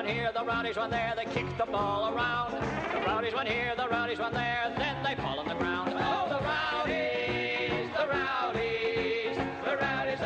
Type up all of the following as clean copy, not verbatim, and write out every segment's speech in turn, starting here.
one here, the Rowdies one there, they kick the ball around. The Rowdies one here, the Rowdies one there, then they fall on the ground. Oh, the Rowdies, the Rowdies, the Rowdies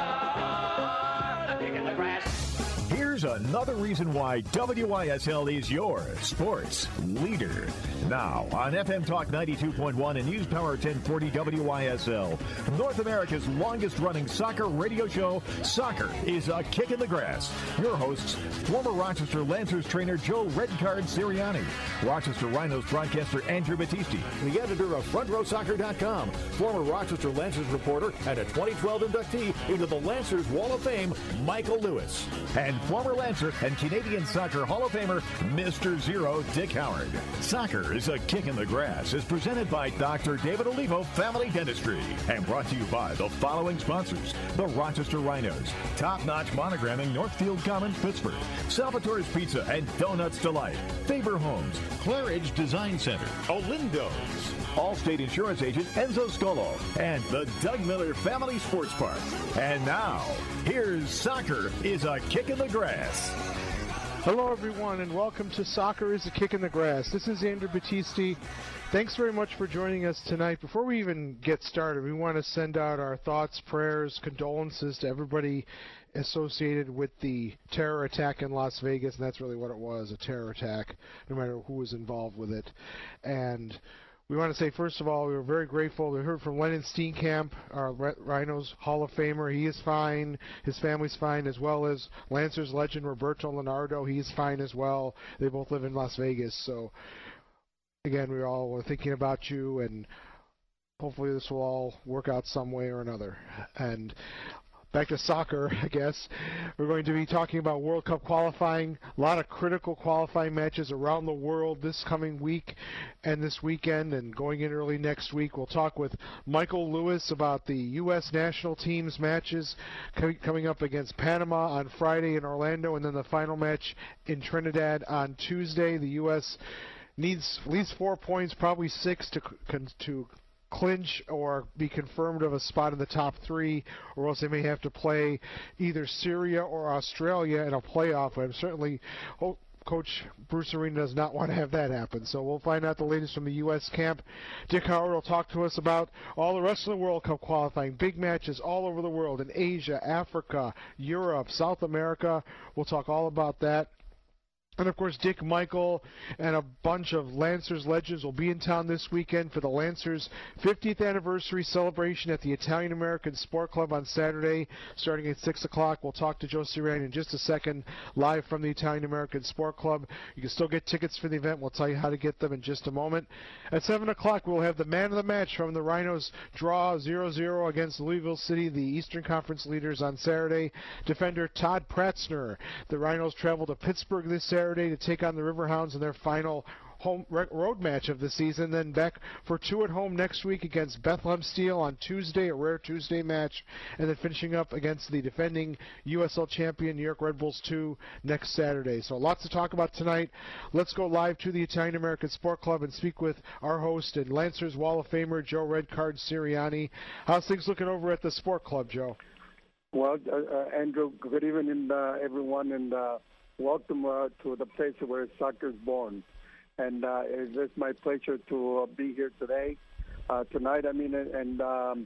are kicking the grass. Here's another reason why WYSL is your sports leader. Now on FM Talk 92.1 and News Power 1040 WYSL, North America's longest-running soccer radio show, Soccer is a Kick in the Grass. Your hosts, former Rochester Lancers trainer Joe Redcard Sirianni, Rochester Rhinos broadcaster Andrew Battisti, the editor of FrontRowSoccer.com, former Rochester Lancers reporter and a 2012 inductee into the Lancers Wall of Fame, Michael Lewis, and former Lancer and Canadian Soccer Hall of Famer, Mr. Zero, Dick Howard. Soccer is a Kick in the Grass is presented by Dr. David Olivo Family Dentistry and brought to you by the following sponsors: the Rochester Rhinos, top-notch monogramming, Northfield Commons, Pittsburgh, Salvatore's Pizza and Donuts Delight, Faber Homes, Claridge Design Center, Olindo's, Allstate Insurance Agent Enzo Scolo, and the Doug Miller Family Sports Park. And now, here's Soccer is a Kick in the Grass. Hello, everyone, and welcome to Soccer is a Kick in the Grass. This is Andrew Battisti. Thanks very much for joining us tonight. Before we even get started, we want to send out our thoughts, prayers, condolences to everybody associated with the terror attack in Las Vegas, and that's really what it was, a terror attack, no matter who was involved with it. And we want to say, first of all, we were very grateful. We heard from Lennon Steenkamp, our Rhinos Hall of Famer. He is fine. His family's fine, as well as Lancers legend Roberto Leonardo. He's fine as well. They both live in Las Vegas. So, again, we all were thinking about you, and hopefully this will all work out some way or another. And back to soccer, I guess. We're going to be talking about World Cup qualifying, a lot of critical qualifying matches around the world this coming week and this weekend and going in early next week. We'll talk with Michael Lewis about the U.S. national team's matches coming up against Panama on Friday in Orlando, and then the final match in Trinidad on Tuesday. The U.S. needs at least 4 points, probably 6 to clinch or be confirmed of a spot in the top 3, or else they may have to play either Syria or Australia in a playoff. And certainly Coach Bruce Arena does not want to have that happen. So we'll find out the latest from the U.S. camp. Dick Howard will talk to us about all the rest of the World Cup qualifying, big matches all over the world in Asia, Africa, Europe, South America. We'll talk all about that. And, of course, Dick, Michael, and a bunch of Lancers legends will be in town this weekend for the Lancers' 50th anniversary celebration at the Italian-American Sport Club on Saturday, starting at 6 o'clock. We'll talk to Joe Sirianni in just a second, live from the Italian-American Sport Club. You can still get tickets for the event. We'll tell you how to get them in just a moment. At 7 o'clock, we'll have the man of the match from the Rhinos draw 0-0 against Louisville City, the Eastern Conference leaders on Saturday. Defender Todd Pratzner. The Rhinos travel to Pittsburgh this Saturday to take on the Riverhounds in their final home road match of the season, then back for 2 at home next week against Bethlehem Steel on Tuesday, a rare Tuesday match, and then finishing up against the defending USL champion New York Red Bulls 2 next Saturday. So lots to talk about tonight. Let's go live to the Italian-American Sport Club and speak with our host and Lancers Wall of Famer Joe Redcard Sirianni. How's things looking over at the Sport Club, Joe? Well, Andrew, good evening, everyone, and welcome to the place where soccer is born. And it's my pleasure to be here tonight. I mean, and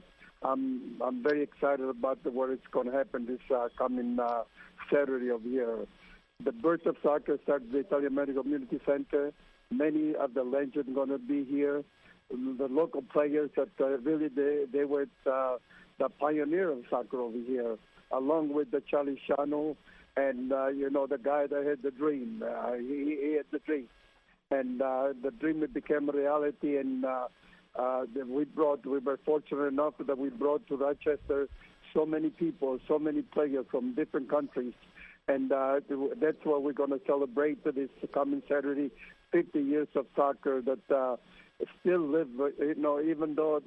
I'm very excited about what is going to happen this coming Saturday of here. The birth of soccer starts at the Italian Medical Community Center. Many of the legends are going to be here. The local players that really they were the pioneer of soccer over here, along with the Charlie Shano. And, the guy that had the dream, he had the dream. And the dream became a reality. And we were fortunate enough that we brought to Rochester so many people, so many players from different countries. And that's what we're going to celebrate this coming Saturday, 50 years of soccer that still live, even though,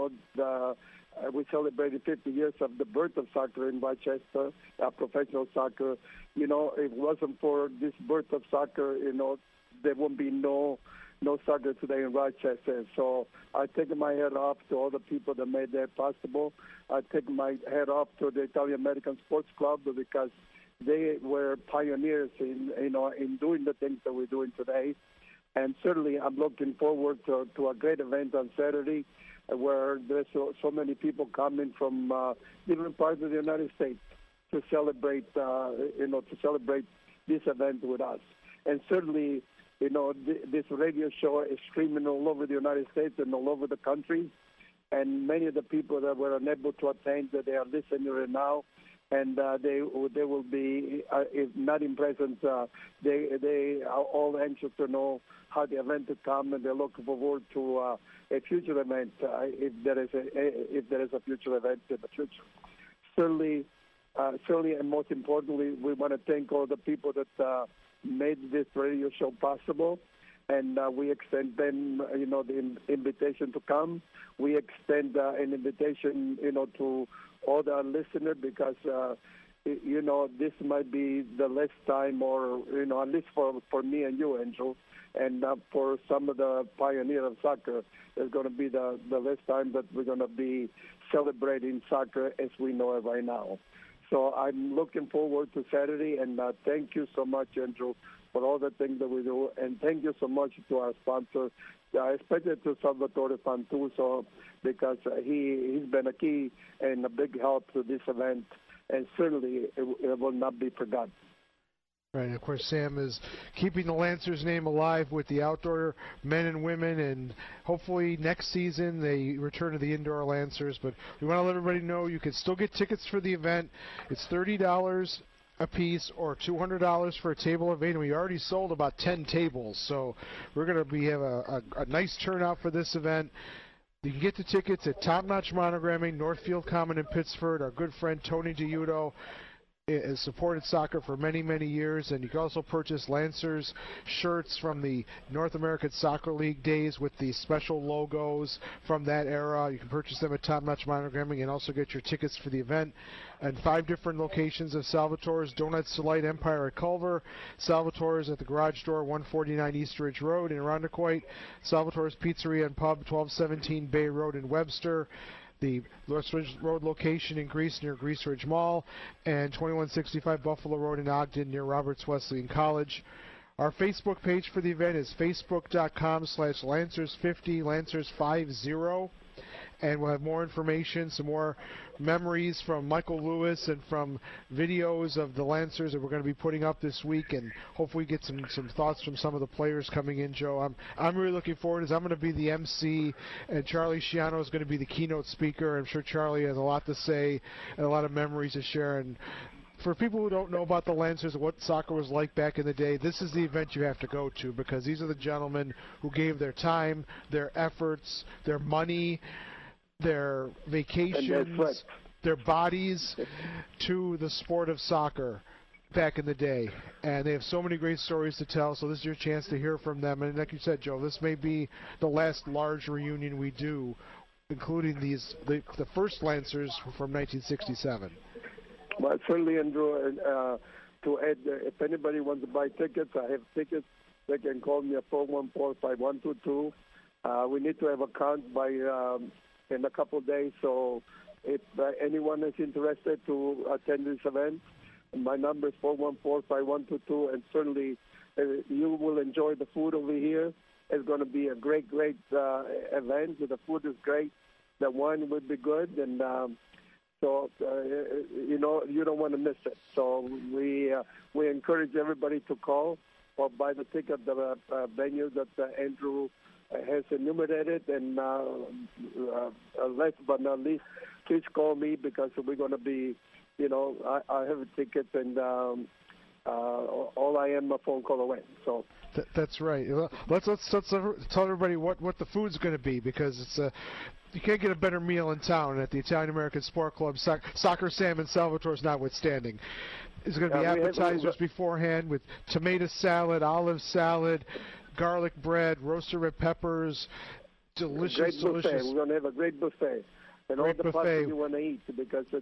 we celebrated 50 years of the birth of soccer in Rochester, professional soccer. It wasn't for this birth of soccer, there won't be no no soccer today in Rochester. So I take my hat off to all the people that made that possible. I take my hat off to the Italian American Sports Club because they were pioneers in doing the things that we're doing today. And certainly I'm looking forward to a great event on Saturday where there's so many people coming from different parts of the United States to celebrate this event with us. And certainly, this radio show is streaming all over the United States and all over the country. And many of the people that were unable to attend, that they are listening right now, and they will be, if not in presence, they are all anxious to know how the event will come, and they're looking forward to a future event if there is a future event in the future. Certainly, and most importantly, we want to thank all the people that made this radio show possible, and we extend them, the invitation to come. We extend an invitation, to all the listeners because, this might be the last time, or at least for me and you, Andrew, and for some of the pioneers of soccer, it's going to be the last time that we're going to be celebrating soccer as we know it right now. So I'm looking forward to Saturday, and thank you so much, Andrew, for all the things that we do, and thank you so much to our sponsor, especially to Salvatore Fantuso, because he's been a key and a big help to this event, and certainly it will not be forgotten. Right, and of course Sam is keeping the Lancers name alive with the outdoor men and women, and hopefully next season they return to the indoor Lancers. But we want to let everybody know you can still get tickets for the event. It's $30 a piece or $200 for a table of 8, and we already sold about 10 tables, so we're going to have a nice turnout for this event. You can get the tickets at Top Notch Monogramming, Northfield Common in Pittsford. Our good friend Tony DiUdo has supported soccer for many, many years, and you can also purchase Lancers shirts from the North American Soccer League days with the special logos from that era. You can purchase them at Top Notch Monogramming and also get your tickets for the event. And 5 different locations of Salvatore's Donuts Delight Empire at Culver, Salvatore's at the Garage Door, 149 East Ridge Road in Irondequoit, Salvatore's Pizzeria and Pub, 1217 Bay Road in Webster, the West Ridge Road location in Greece near Greece Ridge Mall, and 2165 Buffalo Road in Ogden near Roberts Wesleyan College. Our Facebook page for the event is facebook.com/Lancers50, Lancers50. And we'll have more information, some more memories from Michael Lewis and from videos of the Lancers that we're going to be putting up this week, and hopefully get some thoughts from some of the players coming in, Joe. I'm really looking forward to it. I'm going to be the MC, and Charlie Schiano is going to be the keynote speaker. I'm sure Charlie has a lot to say and a lot of memories to share. And for people who don't know about the Lancers and what soccer was like back in the day, this is the event you have to go to, because these are the gentlemen who gave their time, their efforts, their money, their vacations, their bodies to the sport of soccer back in the day. And they have so many great stories to tell, so this is your chance to hear from them. And like you said, Joe, this may be the last large reunion we do, including the first Lancers from 1967. Well, certainly, Andrew, to add, if anybody wants to buy tickets, I have tickets. They can call me at 414-5122. We need to have a count by in a couple of days, so if anyone is interested to attend this event, my number is 414-5122, and certainly you will enjoy the food over here. It's going to be a great event. The food is great. The wine will be good, and so you don't want to miss it. So we encourage everybody to call or buy the ticket at the venue that Andrew has enumerated, and last but not least, please call me, because we're going to be, I have tickets, and all I am a phone call away. So that's right. Let's tell everybody what the food's going to be, because it's you can't get a better meal in town at the Italian American Sport Club, Soccer Sam and Salvatore's notwithstanding. There's going to be appetizers beforehand with tomato salad, olive salad, garlic bread, roasted red peppers, delicious. We're going to have a great buffet, and all the pasta you want to eat, because it's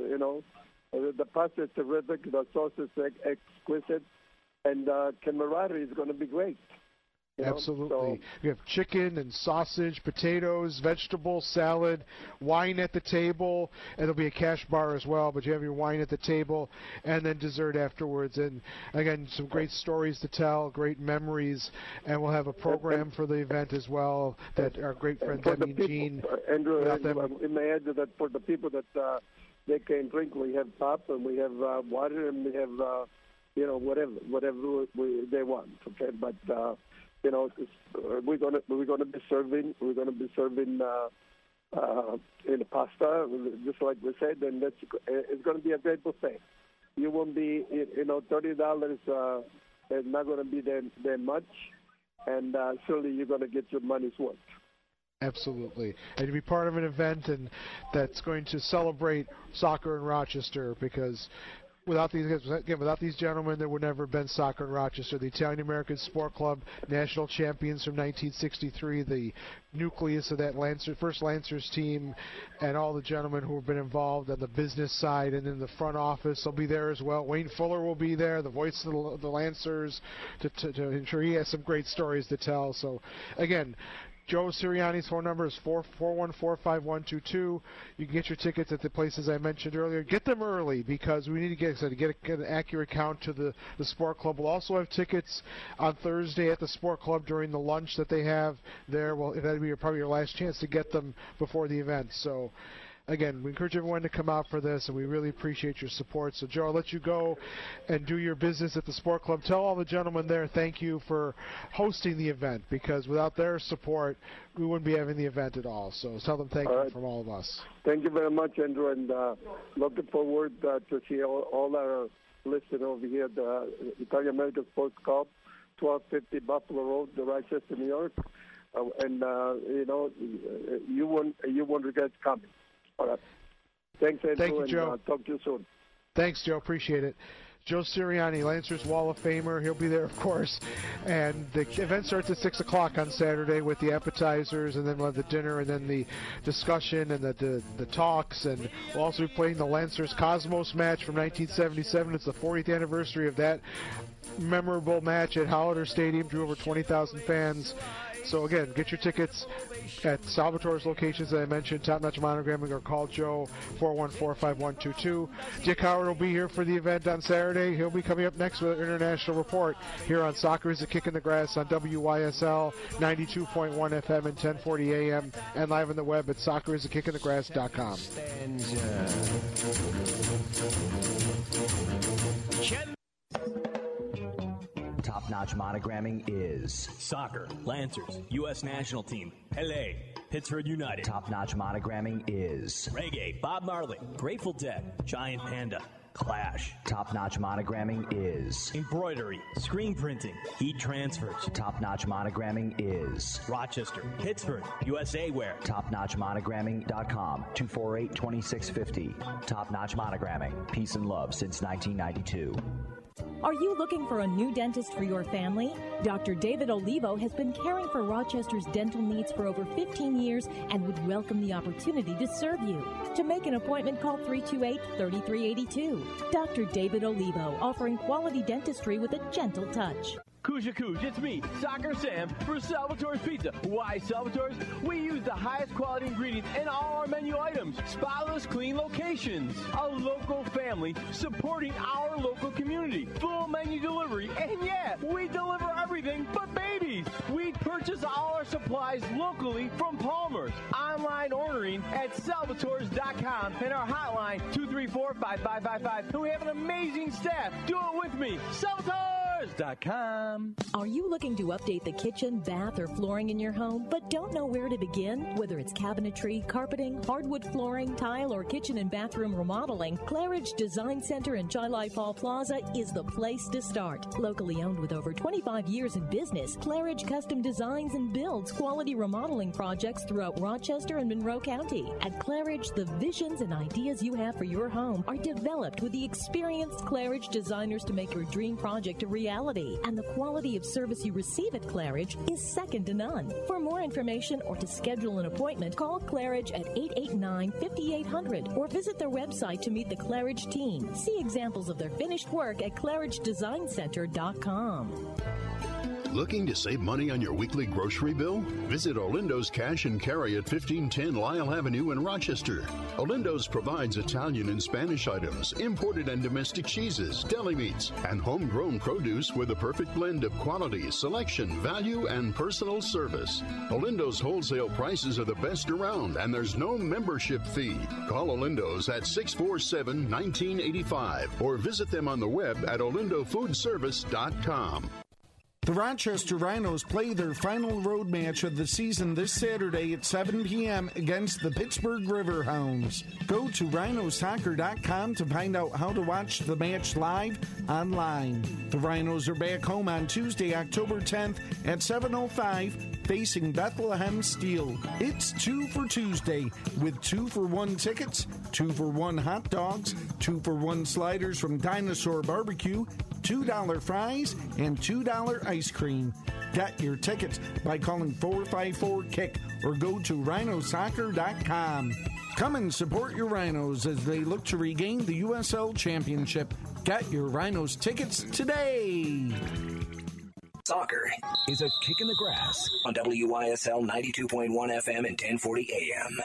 the pasta is terrific, the sauce is exquisite, and camaraderie is going to be great. Absolutely. So, we have chicken and sausage, potatoes, vegetables, salad, wine at the table, and there'll be a cash bar as well, but you have your wine at the table, and then dessert afterwards. And, again, some great stories to tell, great memories, and we'll have a program for the event as well that our great friend Debbie and Jean. Andrew, it may add that for the people that they can drink, we have pop, and we have water, and we have, whatever they want, okay? But... we're gonna be serving pasta, just like we said, and it's gonna be a great buffet. You won't be, $30 is not gonna be that much, and surely you're gonna get your money's worth. Absolutely. And to be part of an event and that's going to celebrate soccer in Rochester, because without these gentlemen, there would never have been soccer in Rochester. The Italian-American Sport Club, national champions from 1963, the nucleus of that first Lancers team, and all the gentlemen who have been involved on the business side and in the front office will be there as well. Wayne Fuller will be there, the voice of the Lancers, to ensure he has some great stories to tell. So, again, Joe Sirianni's phone number is 414-5122. You can get your tickets at the places I mentioned earlier. Get them early because we need to get an accurate count to the sport club. We'll also have tickets on Thursday at the sport club during the lunch that they have there. Well, that'll be probably your last chance to get them before the event. So, again, we encourage everyone to come out for this, and we really appreciate your support. So, Joe, I'll let you go and do your business at the sport club. Tell all the gentlemen there thank you for hosting the event, because without their support, we wouldn't be having the event at all. So tell them thank you from all of us. Thank you very much, Andrew, and looking forward to see all our listeners over here at the Italian American Sports Club, 1250 Buffalo Road, Rochester, New York. You won't regret coming. All right. Thanks, Andrew. Thank you, Joe. And talk to you soon. Thanks, Joe. Appreciate it. Joe Sirianni, Lancers Wall of Famer. He'll be there, of course. And the event starts at 6 o'clock on Saturday with the appetizers, and then we'll have the dinner, and then the discussion and the talks. And we'll also be playing the Lancers-Cosmos match from 1977. It's the 40th anniversary of that memorable match at Hollander Stadium. Drew over 20,000 fans. So, again, get your tickets at Salvatore's locations that I mentioned, Top Notch Monogramming, or call Joe, 414-5122. Dick Howard will be here for the event on Saturday. He'll be coming up next with an international report here on Soccer is a Kick in the Grass on WYSL 92.1 FM and 1040 AM, and live on the web at soccerisakickinthegrass.com. Top-notch monogramming is soccer, Lancers, U.S. national team, LA, Pittsburgh United. Top-notch monogramming is reggae, Bob Marley, Grateful Dead, Giant Panda, Clash. Top-notch monogramming is embroidery, screen printing, heat transfers. Top-notch monogramming is Rochester, Pittsburgh, USA Wear. TopNotchMonogramming.com, 248-2650. Top-notch monogramming, peace and love since 1992. Are you looking for a new dentist for your family? Dr. David Olivo has been caring for Rochester's dental needs for over 15 years and would welcome the opportunity to serve you. To make an appointment, call 328-3382. Dr. David Olivo, offering quality dentistry with a gentle touch. Kuja Kuj, it's me, Soccer Sam, for Salvatore's Pizza. Why Salvatore's? We use the highest quality ingredients in all our menu items. Spotless, clean locations. A local family supporting our local community. Full menu delivery, and yeah, we deliver everything but babies. We purchase all our supplies locally from Palmer's. Online ordering at salvatores.com and our hotline 234-5555. And we have an amazing staff. Do it with me. Salvatores.com. Are you looking to update the kitchen, bath, or flooring in your home, but don't know where to begin? Whether it's cabinetry, carpeting, hardwood flooring, tile, or kitchen and bathroom remodeling, Claridge Design Center in Chi-Li Fall Plaza is the place to start. Locally owned with over 25 years in business, Claridge custom designs and builds quality remodeling projects throughout Rochester and Monroe County. At Claridge, the visions and ideas you have for your home are developed with the experienced Claridge designers to make your dream project a reality. And the quality of service you receive at Claridge is second to none. For more information or to schedule an appointment, call Claridge at 889-5800 or visit their website to meet the Claridge team. See examples of their finished work at ClaridgeDesignCenter.com. Looking to save money on your weekly grocery bill? Visit Olindo's Cash and Carry at 1510 Lyle Avenue in Rochester. Olindo's provides Italian and Spanish items, imported and domestic cheeses, deli meats, and homegrown produce with a perfect blend of quality, selection, value, and personal service. Olindo's wholesale prices are the best around, and there's no membership fee. Call Olindo's at 647-1985 or visit them on the web at olindofoodservice.com. The Rochester Rhinos play their final road match of the season this Saturday at 7 p.m. against the Pittsburgh Riverhounds. Go to rhinosoccer.com to find out how to watch the match live online. The Rhinos are back home on Tuesday, October 10th at 7:05, facing Bethlehem Steel. It's 2 for Tuesday with 2-for-1 tickets, 2-for-1 hot dogs, 2-for-1 sliders from Dinosaur Barbecue, $2 fries, and $2 ice cream. Get your tickets by calling 454-KICK or go to rhinosoccer.com. Come and support your Rhinos as they look to regain the USL Championship. Get your Rhinos tickets today. Soccer is a kick in the grass on WYSL 92.1 FM and 1040 AM.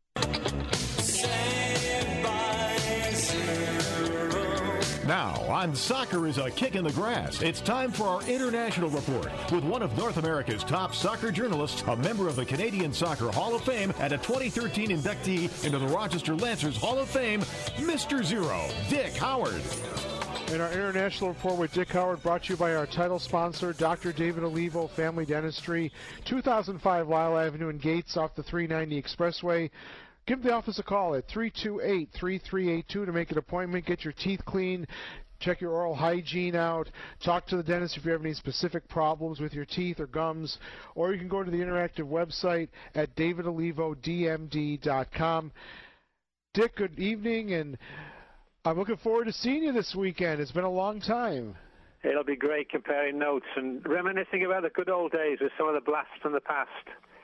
Now, on Soccer is a Kick in the Grass, it's time for our International Report with one of North America's top soccer journalists, a member of the Canadian Soccer Hall of Fame, and a 2013 inductee into the Rochester Lancers Hall of Fame, Mr. Zero, Dick Howard. And our International Report with Dick Howard brought to you by our title sponsor, Dr. David Olivo Family Dentistry, 2005 Lyle Avenue in Gates off the 390 Expressway. Give the office a call at 328-3382 to make an appointment. Get your teeth cleaned. Check your oral hygiene out. Talk to the dentist if you have any specific problems with your teeth or gums. Or you can go to the interactive website at davidolivodmd.com. Dick, good evening, and I'm looking forward to seeing you this weekend. It's been a long time. It'll be great comparing notes and reminiscing about the good old days with some of the blasts from the past.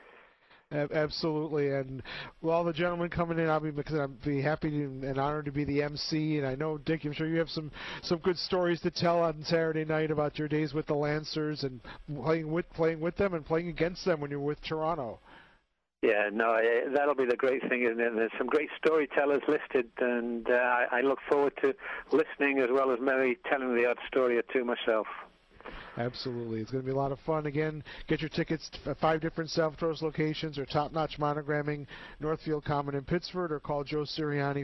Absolutely, and with all the gentlemen coming in, I'll be happy and honored to be the MC. And I know, Dick, I'm sure you have some good stories to tell on Saturday night about your days with the Lancers and playing with them and playing against them when you're with Toronto. Yeah, no, that'll be the great thing, isn't it? There's some great storytellers listed, and I look forward to listening as well as maybe telling the odd story or two myself. Absolutely. It's going to be a lot of fun. Again, get your tickets at 5 different Salvatore's locations or Top Notch Monogramming, Northfield Common in Pittsford, or call Joe Sirianni,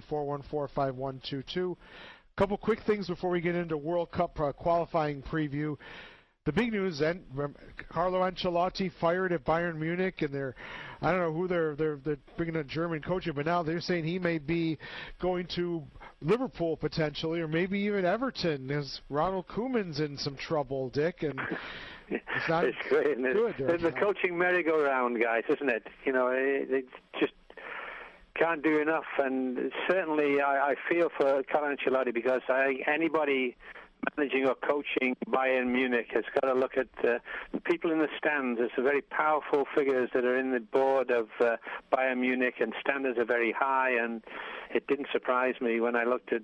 414-5122. A couple quick things before we get into World Cup qualifying preview. The big news, Carlo Ancelotti fired at Bayern Munich, and I don't know who they're bringing a German coach in, but now they're saying he may be going to Liverpool potentially, or maybe even Everton, as Ronald Koeman's in some trouble, Dick, and it's not it's great, good. The coaching merry-go-round, guys, isn't it? You know, they just can't do enough, and certainly I feel for Carlo Ancelotti because anybody managing or coaching Bayern Munich has got to look at the people in the stands. It's very powerful figures that are in the board of Bayern Munich, and standards are very high, and it didn't surprise me when I looked at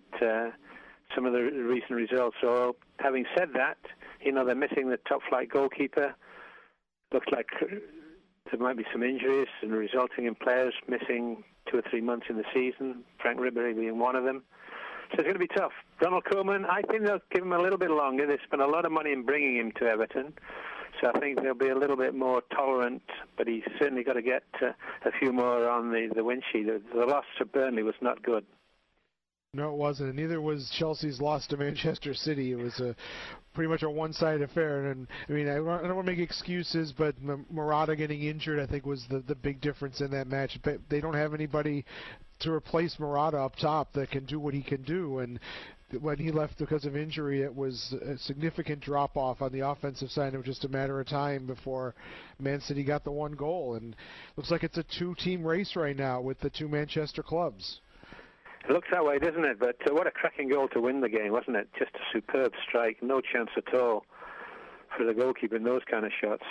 some of the recent results. So having said that, you know, they're missing the top-flight goalkeeper. Looks like there might be some injuries and resulting in players missing 2 or 3 months in the season, Frank Ribery being one of them. So it's going to be tough. Ronald Koeman, I think they'll give him a little bit longer. They spent a lot of money in bringing him to Everton. So I think they'll be a little bit more tolerant, but he's certainly got to get a few more on the win sheet. The loss to Burnley was not good. No, it wasn't, and neither was Chelsea's loss to Manchester City. It was pretty much a one-sided affair. And I mean, I don't want to make excuses, but Morata getting injured, I think, was the big difference in that match. But they don't have anybody to replace Morata up top that can do what he can do. And when he left because of injury, it was a significant drop-off on the offensive side. It was just a matter of time before Man City got the one goal. And looks like it's a 2-team race right now with the 2 Manchester clubs. It looks that way, doesn't it? But what a cracking goal to win the game, wasn't it? Just a superb strike. No chance at all for the goalkeeper in those kind of shots.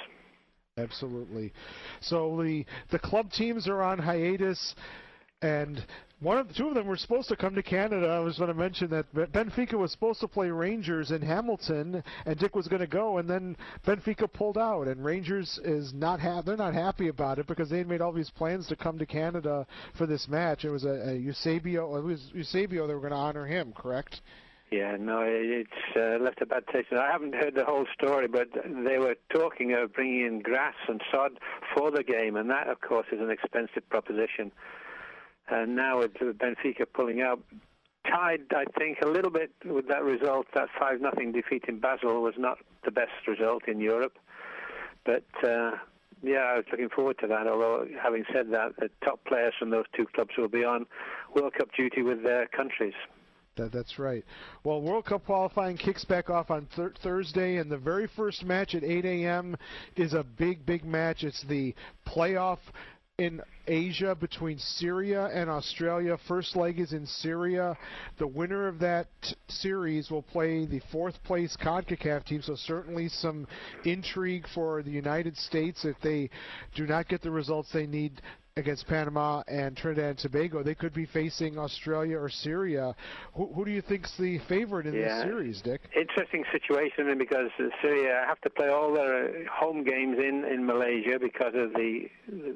Absolutely. So the club teams are on hiatus, and Two of them were supposed to come to Canada. I was going to mention that Benfica was supposed to play Rangers in Hamilton, and Dick was going to go, and then Benfica pulled out, and Rangers is they're not happy about it because they had made all these plans to come to Canada for this match. It was Eusebio. It was Eusebio. They were going to honor him, correct? Yeah, no, it's left a bad taste. I haven't heard the whole story, but they were talking of bringing in grass and sod for the game, and that, of course, is an expensive proposition. And now with Benfica pulling out, tied, I think, a little bit with that result. That 5-0 defeat in Basel was not the best result in Europe. But, I was looking forward to that, although having said that, the top players from those two clubs will be on World Cup duty with their countries. That's right. Well, World Cup qualifying kicks back off on Thursday, and the very first match at 8 a.m. is a big, big match. It's the playoff in Asia between Syria and Australia. First leg is in Syria. The winner of that series will play the fourth-place CONCACAF team, so certainly some intrigue for the United States. If they do not get the results they need against Panama and Trinidad and Tobago, they could be facing Australia or Syria. Who do you think's the favorite in this series, Dick? Interesting situation, because Syria have to play all their home games in Malaysia because of the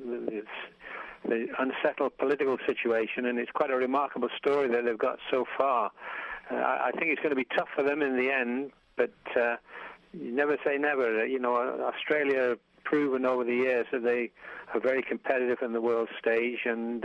unsettled political situation, and it's quite a remarkable story that they've got so far. I think it's going to be tough for them in the end, but you never say never. Australia proven over the years that they are very competitive in the world stage, and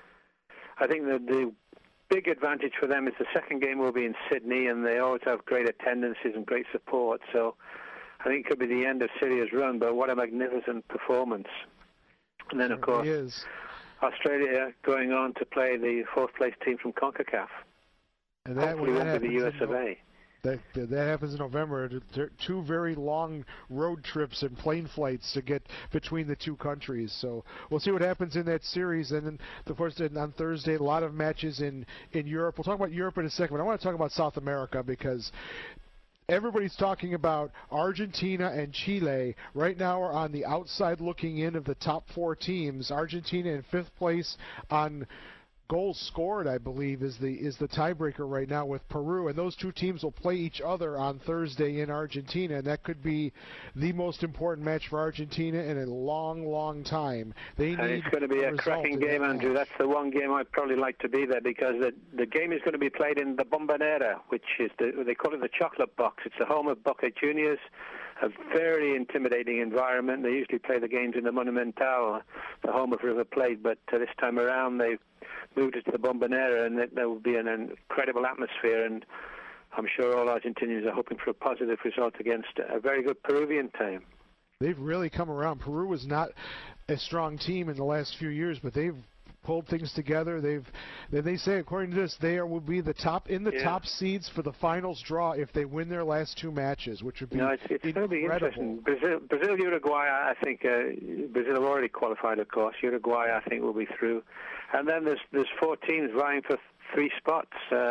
I think that the big advantage for them is the second game will be in Sydney, and they always have great attendances and great support, so I think it could be the end of Syria's run, but what a magnificent performance. And then, of course, Australia going on to play the fourth-place team from CONCACAF. And that hopefully won't be the US of A. That happens in November. Two very long road trips and plane flights to get between the two countries. So we'll see what happens in that series. And then, of course, on Thursday, a lot of matches in Europe. We'll talk about Europe in a second, but I want to talk about South America because everybody's talking about Argentina and Chile. Right now are on the outside looking in of the top four teams. Argentina in fifth place on goals scored, I believe, is the tiebreaker right now with Peru, and those two teams will play each other on Thursday in Argentina, and that could be the most important match for Argentina in a long, long time. It's going to be a cracking game, Andrew. That's the one game I'd probably like to be there, because the game is going to be played in the Bombonera, which is they call it the chocolate box. It's the home of Boca Juniors. A very intimidating environment. They usually play the games in the Monumental, the home of River Plate, but this time around they've moved it to the Bombonera, and there will be an incredible atmosphere, and I'm sure all Argentinians are hoping for a positive result against a very good Peruvian team. They've really come around. Peru was not a strong team in the last few years, but they've pulled things together. They say, according to this, they will be top seeds for the finals draw if they win their last two matches, which would be it's going to be interesting. Brazil, Uruguay, I think Brazil have already qualified, of course. Uruguay, I think, will be through, and then there's four teams vying for three spots: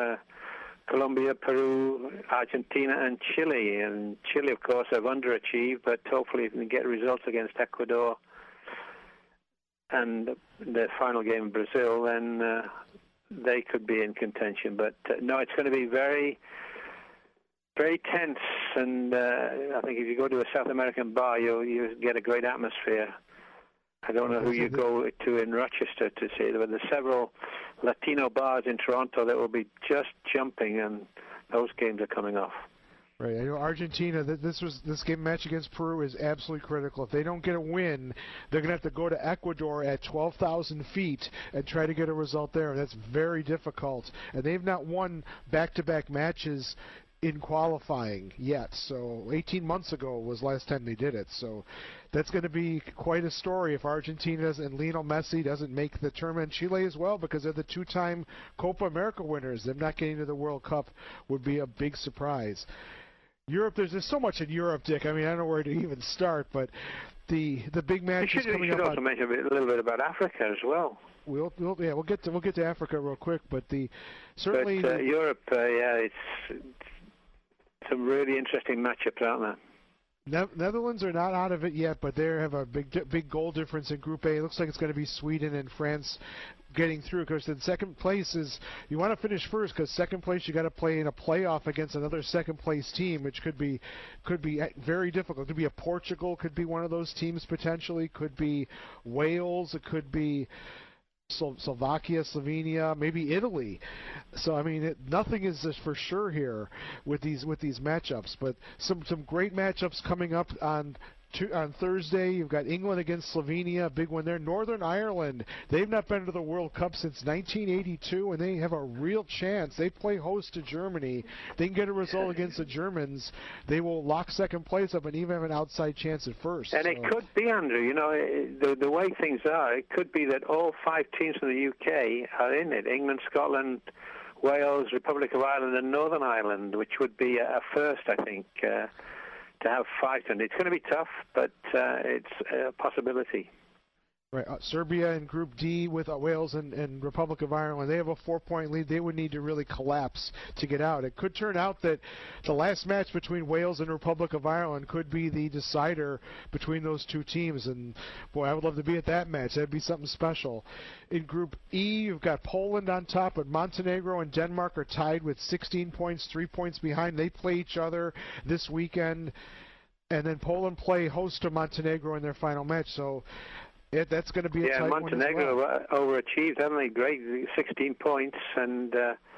Colombia, Peru, Argentina, and Chile. And Chile, of course, have underachieved, but hopefully, if they can get results against Ecuador and the final game in Brazil, then they could be in contention. But no, it's going to be very, very tense. And I think if you go to a South American bar, you get a great atmosphere. I don't know who you go to in Rochester to see, but there's several Latino bars in Toronto that will be just jumping, and those games are coming off. Right. I know Argentina, this game match against Peru is absolutely critical. If they don't get a win, they're going to have to go to Ecuador at 12,000 feet and try to get a result there. That's very difficult. And they've not won back-to-back matches in qualifying yet. So 18 months ago was last time they did it. So that's going to be quite a story if Argentina and Lionel Messi doesn't make the tournament. Chile as well, because they're the two-time Copa America winners. Them not getting to the World Cup would be a big surprise. Europe, there's so much in Europe, Dick. I mean, I don't know where to even start, but the big match is coming up. You should also mention a little bit about Africa as well. We'll get to Africa real quick, but certainly Europe, it's some really interesting matchups, aren't there? Netherlands are not out of it yet, but they have a big goal difference in Group A. It looks like it's going to be Sweden and France getting through, because in second place is, you want to finish first, because second place you got to play in a playoff against another second place team, which could be very difficult. Could be a Portugal, could be one of those teams potentially, could be Wales, it could be Slovakia, Slovenia, maybe Italy. So I mean, nothing is just for sure here with these matchups. But some great matchups coming up on Thursday. You've got England against Slovenia, a big one there. Northern Ireland, they've not been to the World Cup since 1982, and they have a real chance. They play host to Germany. They can get a result against the Germans. They will lock second place up and even have an outside chance at first. And it could be, Andrew, the way things are, it could be that all 5 teams from the UK are in it. England, Scotland, Wales, Republic of Ireland, and Northern Ireland, which would be a first, I think, to have 5. And it's going to be tough, but it's a possibility. Right. Serbia in Group D with Wales and Republic of Ireland, they have a 4-point lead. They would need to really collapse to get out. It could turn out that the last match between Wales and Republic of Ireland could be the decider between those two teams. And, boy, I would love to be at that match. That would be something special. In Group E, you've got Poland on top, but Montenegro and Denmark are tied with 16 points, 3 points behind. They play each other this weekend. And then Poland play host to Montenegro in their final match. So that's going to be a tight Montenegro one as well. overachieved, haven't they? Great, 16 points, and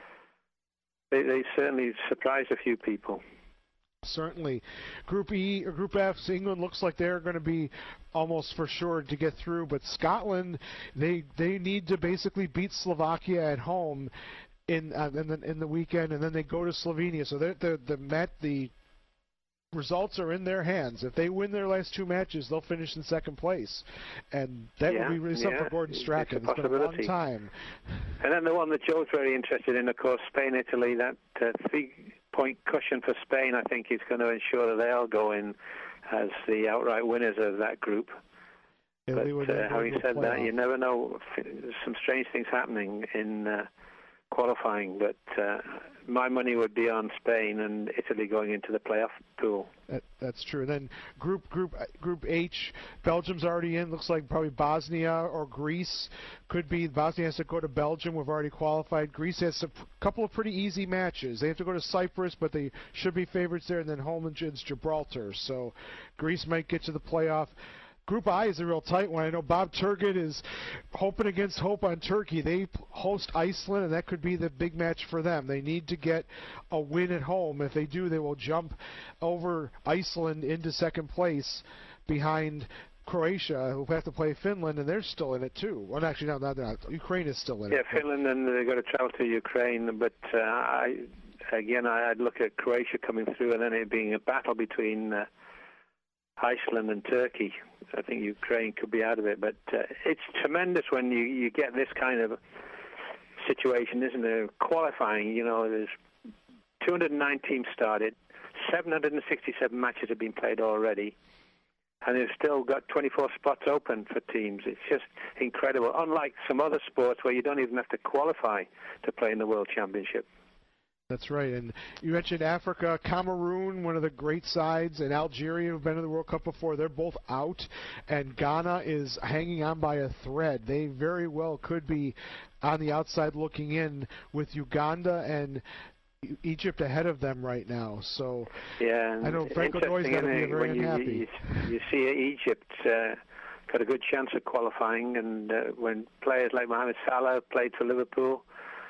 they certainly surprised a few people. Certainly. Group E or Group F, England looks like they're going to be almost for sure to get through, but Scotland, they need to basically beat Slovakia at home in the weekend, and then they go to Slovenia. So the results are in their hands. If they win their last 2 matches, they'll finish in second place, and that would be really something for Gordon Strachan. It's been a long time. And then the one that Joe's very interested in, of course, Spain-Italy. That 3-point cushion for Spain, I think, is going to ensure that they'll go in as the outright winners of that group. But having said that, you never know. There's some strange things happening in qualifying, but my money would be on Spain and Italy going into the playoff pool. That's true. Then Group H, Belgium's already in. Looks like probably Bosnia or Greece could be. Bosnia has to go to Belgium. We've already qualified. Greece has a couple of pretty easy matches. They have to go to Cyprus, but they should be favorites there, and then home against Gibraltar. So Greece might get to the playoff. Group I is a real tight one. I know Bob Turgid is hoping against hope on Turkey. They host Iceland, and that could be the big match for them. They need to get a win at home. If they do, they will jump over Iceland into second place behind Croatia, who have to play Finland, and they're still in it too. Well, actually, no, they're not. Ukraine is still in it. Yeah, Finland, and they've got to travel to Ukraine. But I'd look at Croatia coming through, and then it being a battle between Iceland and Turkey. I think Ukraine could be out of it, but it's tremendous when you get this kind of situation, isn't it? Qualifying, there's 209 teams started, 767 matches have been played already, and they've still got 24 spots open for teams. It's just incredible, unlike some other sports where you don't even have to qualify to play in the World Championship. That's right. And you mentioned Africa, Cameroon, one of the great sides, and Algeria have been to the World Cup before. They're both out, and Ghana is hanging on by a thread. They very well could be on the outside looking in with Uganda and Egypt ahead of them right now. So yeah, I know Franco Doy's got to be very unhappy. You see Egypt got a good chance of qualifying, and when players like Mohamed Salah played for Liverpool,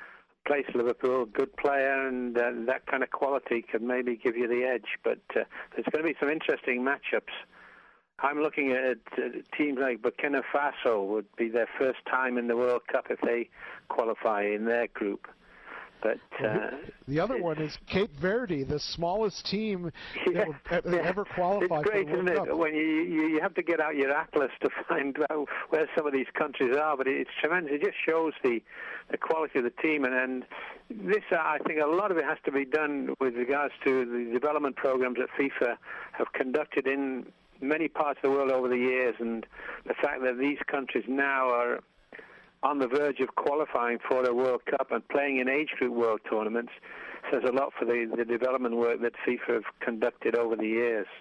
good player, and that kind of quality could maybe give you the edge. But there's going to be some interesting matchups. I'm looking at teams like Burkina Faso would be their first time in the World Cup if they qualify in their group. But the other one is Cape Verde, the smallest team that would ever qualify it's great, for the World isn't Cup. It? When you have to get out your atlas to find out where some of these countries are, but it's tremendous. It just shows the quality of the team, and this, I think, a lot of it has to be done with regards to the development programs that FIFA have conducted in many parts of the world over the years, and the fact that these countries now are on the verge of qualifying for a World Cup and playing in age group world tournaments says a lot for the development work that FIFA have conducted over the years.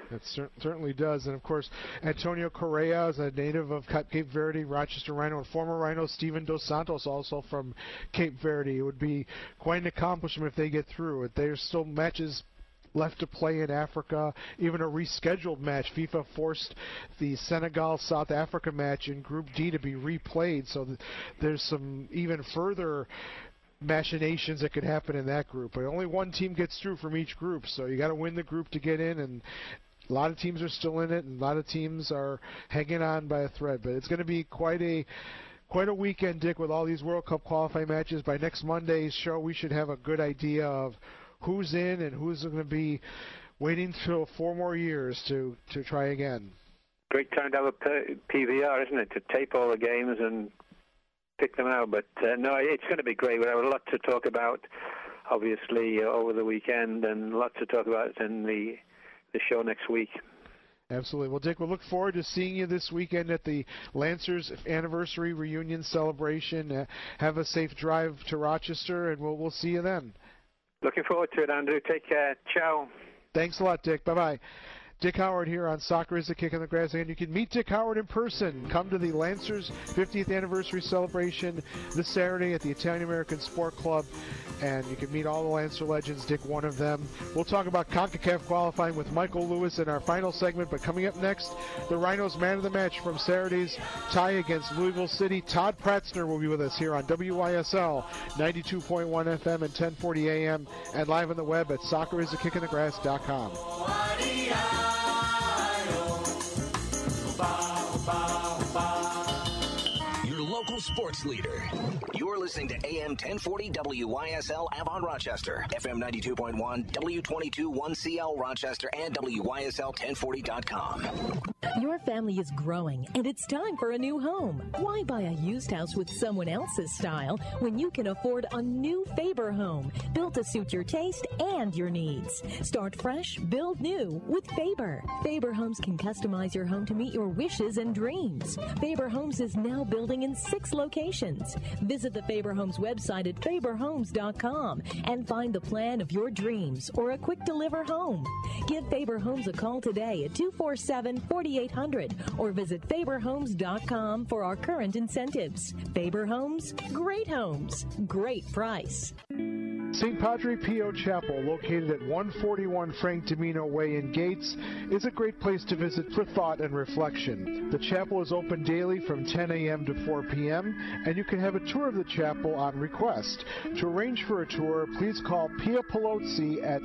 It certainly does. And, of course, Antonio Correa is a native of Cape Verde, Rochester Rhino, and former Rhino Steven Dos Santos, also from Cape Verde. It would be quite an accomplishment if they get through. There's still matches left to play in Africa, even a rescheduled match. FIFA forced the Senegal-South Africa match in Group D to be replayed, so there's some even further machinations that could happen in that group. But only one team gets through from each group, so you got to win the group to get in, and a lot of teams are still in it, and a lot of teams are hanging on by a thread. But it's going to be quite a weekend, Dick, with all these World Cup qualifying matches. By next Monday's show, we should have a good idea of who's in and who's going to be waiting till 4 more years to try again. Great time to have a PVR, isn't it, to tape all the games and pick them out. But, no, it's going to be great. We have a lot to talk about, obviously, over the weekend, and lots to talk about in the show next week. Absolutely. Well, Dick, we'll look forward to seeing you this weekend at the Lancers Anniversary Reunion Celebration. Have a safe drive to Rochester, and we'll see you then. Looking forward to it, Andrew. Take care. Ciao. Thanks a lot, Dick. Bye-bye. Dick Howard here on Soccer is a Kick in the Grass. And you can meet Dick Howard in person. Come to the Lancers 50th Anniversary Celebration this Saturday at the Italian-American Sport Club. And you can meet all the Lancer legends, Dick one of them. We'll talk about CONCACAF qualifying with Michael Lewis in our final segment. But coming up next, the Rhinos man of the match from Saturday's tie against Louisville City. Todd Pratzner will be with us here on WYSL 92.1 FM and 1040 AM and live on the web at soccerisakickinthegrass.com. Your local sports leader. You're listening to AM 1040 WYSL Avon Rochester, FM 92.1, W22 1CL Rochester, and WYSL1040.com. Your family is growing, and it's time for a new home. Why buy a used house with someone else's style when you can afford a new Faber home, built to suit your taste and your needs? Start fresh, build new with Faber. Faber Homes can customize your home to meet your wishes and dreams. Faber Homes is now building in 6 locations. Visit the Faber Homes website at faberhomes.com and find the plan of your dreams or a quick deliver home. Give Faber Homes a call today at 247-4800 or visit faberhomes.com for our current incentives. Faber Homes, great homes, great price. St. Padre Pio Chapel, located at 141 Frank Domino Way in Gates, is a great place to visit for thought and reflection. The chapel is open daily from 10 a.m. to 4 p.m., and you can have a tour of the chapel on request. To arrange for a tour, please call Pia Pelozzi at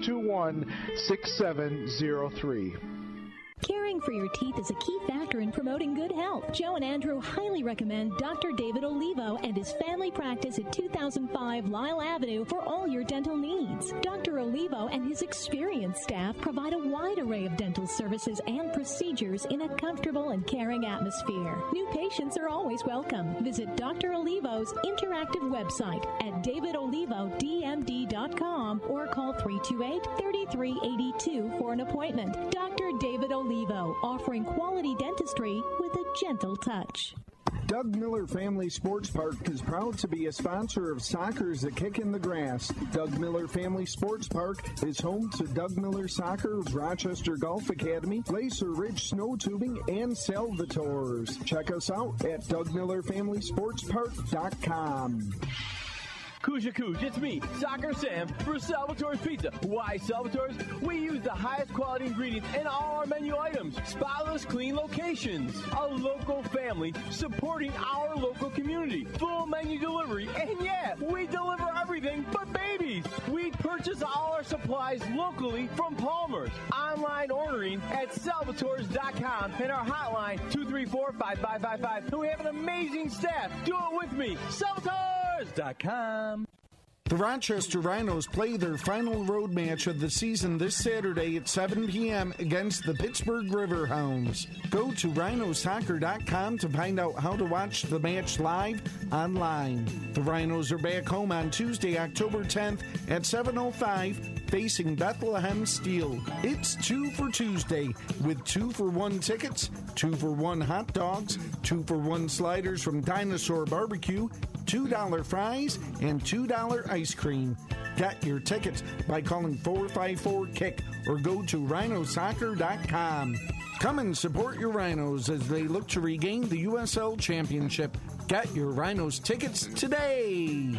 621-6703. Caring for your teeth is a key factor in promoting good health. Joe and Andrew highly recommend Dr. David Olivo and his family practice at 2005 Lyle Avenue for all your dental needs. Dr. Olivo and his experienced staff provide a wide array of dental services and procedures in a comfortable and caring atmosphere. New patients are always welcome. Visit Dr. Olivo's interactive website at davidolivodmd.com or call 328-3382 for an appointment. Dr. David Olivo, offering quality dentistry with a gentle touch. Doug Miller Family Sports Park is proud to be a sponsor of Soccer is a Kick in the Grass. Doug Miller Family Sports Park is home to Doug Miller Soccer's Rochester Golf Academy, Glacier Ridge Snow Tubing, and Salvatores. Check us out at DougMillerFamilySportsPark.com. Kuja Kuj, it's me, Soccer Sam, for Salvatore's Pizza. Why Salvatore's? We use the highest quality ingredients in all our menu items. Spotless, clean locations. A local family supporting our local community. Full menu delivery. And yeah, we deliver everything but babies. We purchase all our supplies locally from Palmer's. Online ordering at Salvatores.com and our hotline 234-5555. And we have an amazing staff. Do it with me. Salvatores.com. The Rochester Rhinos play their final road match of the season this Saturday at 7 p.m. against the Pittsburgh Riverhounds. Go to rhinosoccer.com to find out how to watch the match live online. The Rhinos are back home on Tuesday, October 10th at 7:05, facing Bethlehem Steel. It's 2 for Tuesday with 2-for-1 tickets, 2-for-1 hot dogs, 2-for-1 sliders from Dinosaur Barbecue, $2 fries, and $2 ice cream. Get your tickets by calling 454-KICK or go to rhinosoccer.com. Come and support your Rhinos as they look to regain the USL Championship. Get your Rhinos tickets today.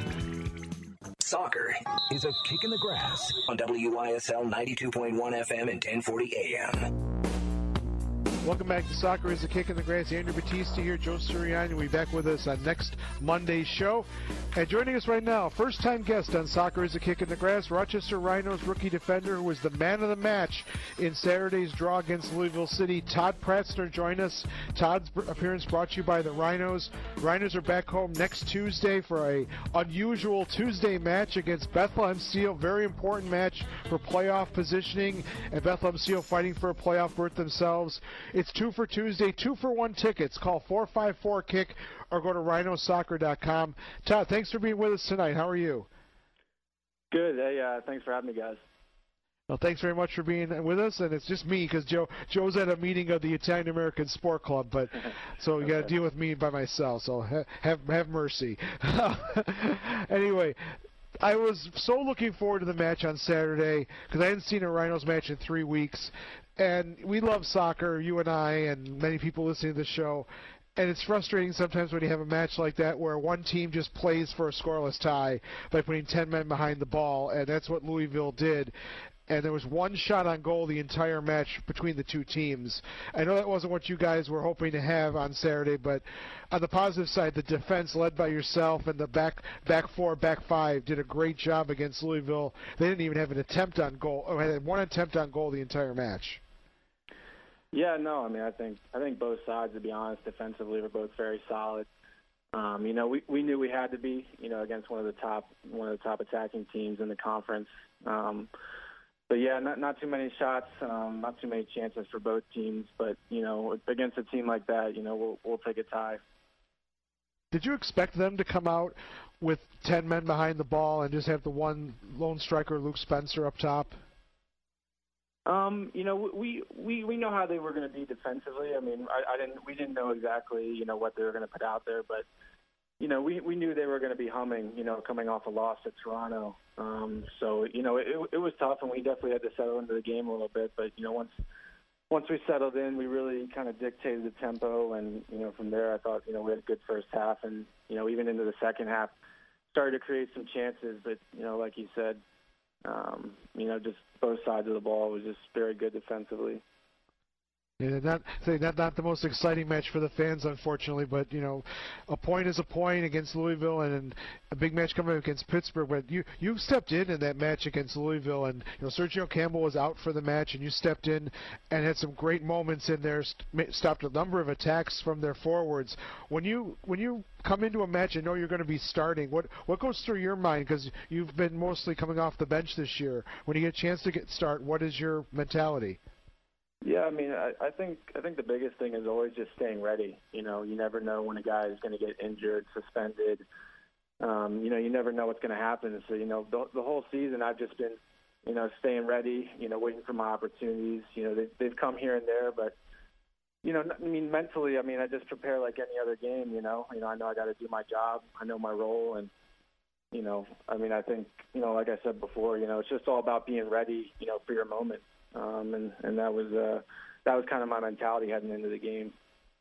Soccer is a kick in the grass on WYSL 92.1 FM and 1040 AM. Welcome back to Soccer is a Kick in the Grass. Andrew Batista here. Joe Sirianni will be back with us on next Monday's show. And joining us right now, first-time guest on Soccer is a Kick in the Grass, Rochester Rhinos rookie defender who was the man of the match in Saturday's draw against Louisville City. Todd Pratzner joined us. Todd's appearance brought to you by the Rhinos. Rhinos are back home next Tuesday for a unusual Tuesday match against Bethlehem Steel. Very important match for playoff positioning, and Bethlehem Steel fighting for a playoff berth themselves. It's 2 for Tuesday, 2 for 1 tickets. Call 454-KICK or go to rhinosoccer.com. Todd, thanks for being with us tonight. How are you? Good. Hey, thanks for having me, guys. Well, thanks very much for being with us, and it's just me because Joe's at a meeting of the Italian American Sport Club, but so you got to deal with me by myself. So have mercy. Anyway, I was so looking forward to the match on Saturday because I hadn't seen a Rhinos match in 3 weeks. And we love soccer, you and I, and many people listening to the show. And it's frustrating sometimes when you have a match like that where one team just plays for a scoreless tie by putting 10 men behind the ball, and that's what Louisville did. And there was one shot on goal the entire match between the two teams. I know that wasn't what you guys were hoping to have on Saturday, but on the positive side, the defense led by yourself and the back four, back five did a great job against Louisville. They didn't even have an attempt on goal, or had one attempt on goal the entire match. Yeah, no, I mean, I think both sides, to be honest, defensively were both very solid. You know, we knew we had to be, you know, against one of the top attacking teams in the conference. But yeah, not too many shots, not too many chances for both teams. But you know, against a team like that, you know, we'll take a tie. Did you expect them to come out with 10 men behind the ball and just have the one lone striker, Luke Spencer, up top? You know, we know how they were going to be defensively. I mean, we didn't know exactly, you know, what they were going to put out there, but you know, we knew they were going to be humming, you know, coming off a loss at Toronto. So you know, it was tough, and we definitely had to settle into the game a little bit. But you know, once we settled in, we really kind of dictated the tempo, and you know, from there, I thought, you know, we had a good first half, and you know, even into the second half, started to create some chances. But you know, like you said, you know, just both sides of the ball was just very good defensively. Yeah, not the most exciting match for the fans, unfortunately, but you know, a point is a point against Louisville, and a big match coming up against Pittsburgh. But you stepped in that match against Louisville, and you know, Sergio Campbell was out for the match, and you stepped in and had some great moments in there. Stopped a number of attacks from their forwards. When you come into a match and know you're going to be starting, what goes through your mind? Because you've been mostly coming off the bench this year. When you get a chance to start, what is your mentality? Yeah, I mean, I think the biggest thing is always just staying ready. You know, you never know when a guy is going to get injured, suspended. You know, you never know what's going to happen. So, you know, the whole season I've just been, you know, staying ready, you know, waiting for my opportunities. You know, they've come here and there, but, you know, I mean, mentally, I mean, I just prepare like any other game, you know. I know I got to do my job. I know my role, and, you know, I mean, I think, you know, like I said before, you know, it's just all about being ready, you know, for your moment. And that was kind of my mentality heading into the game.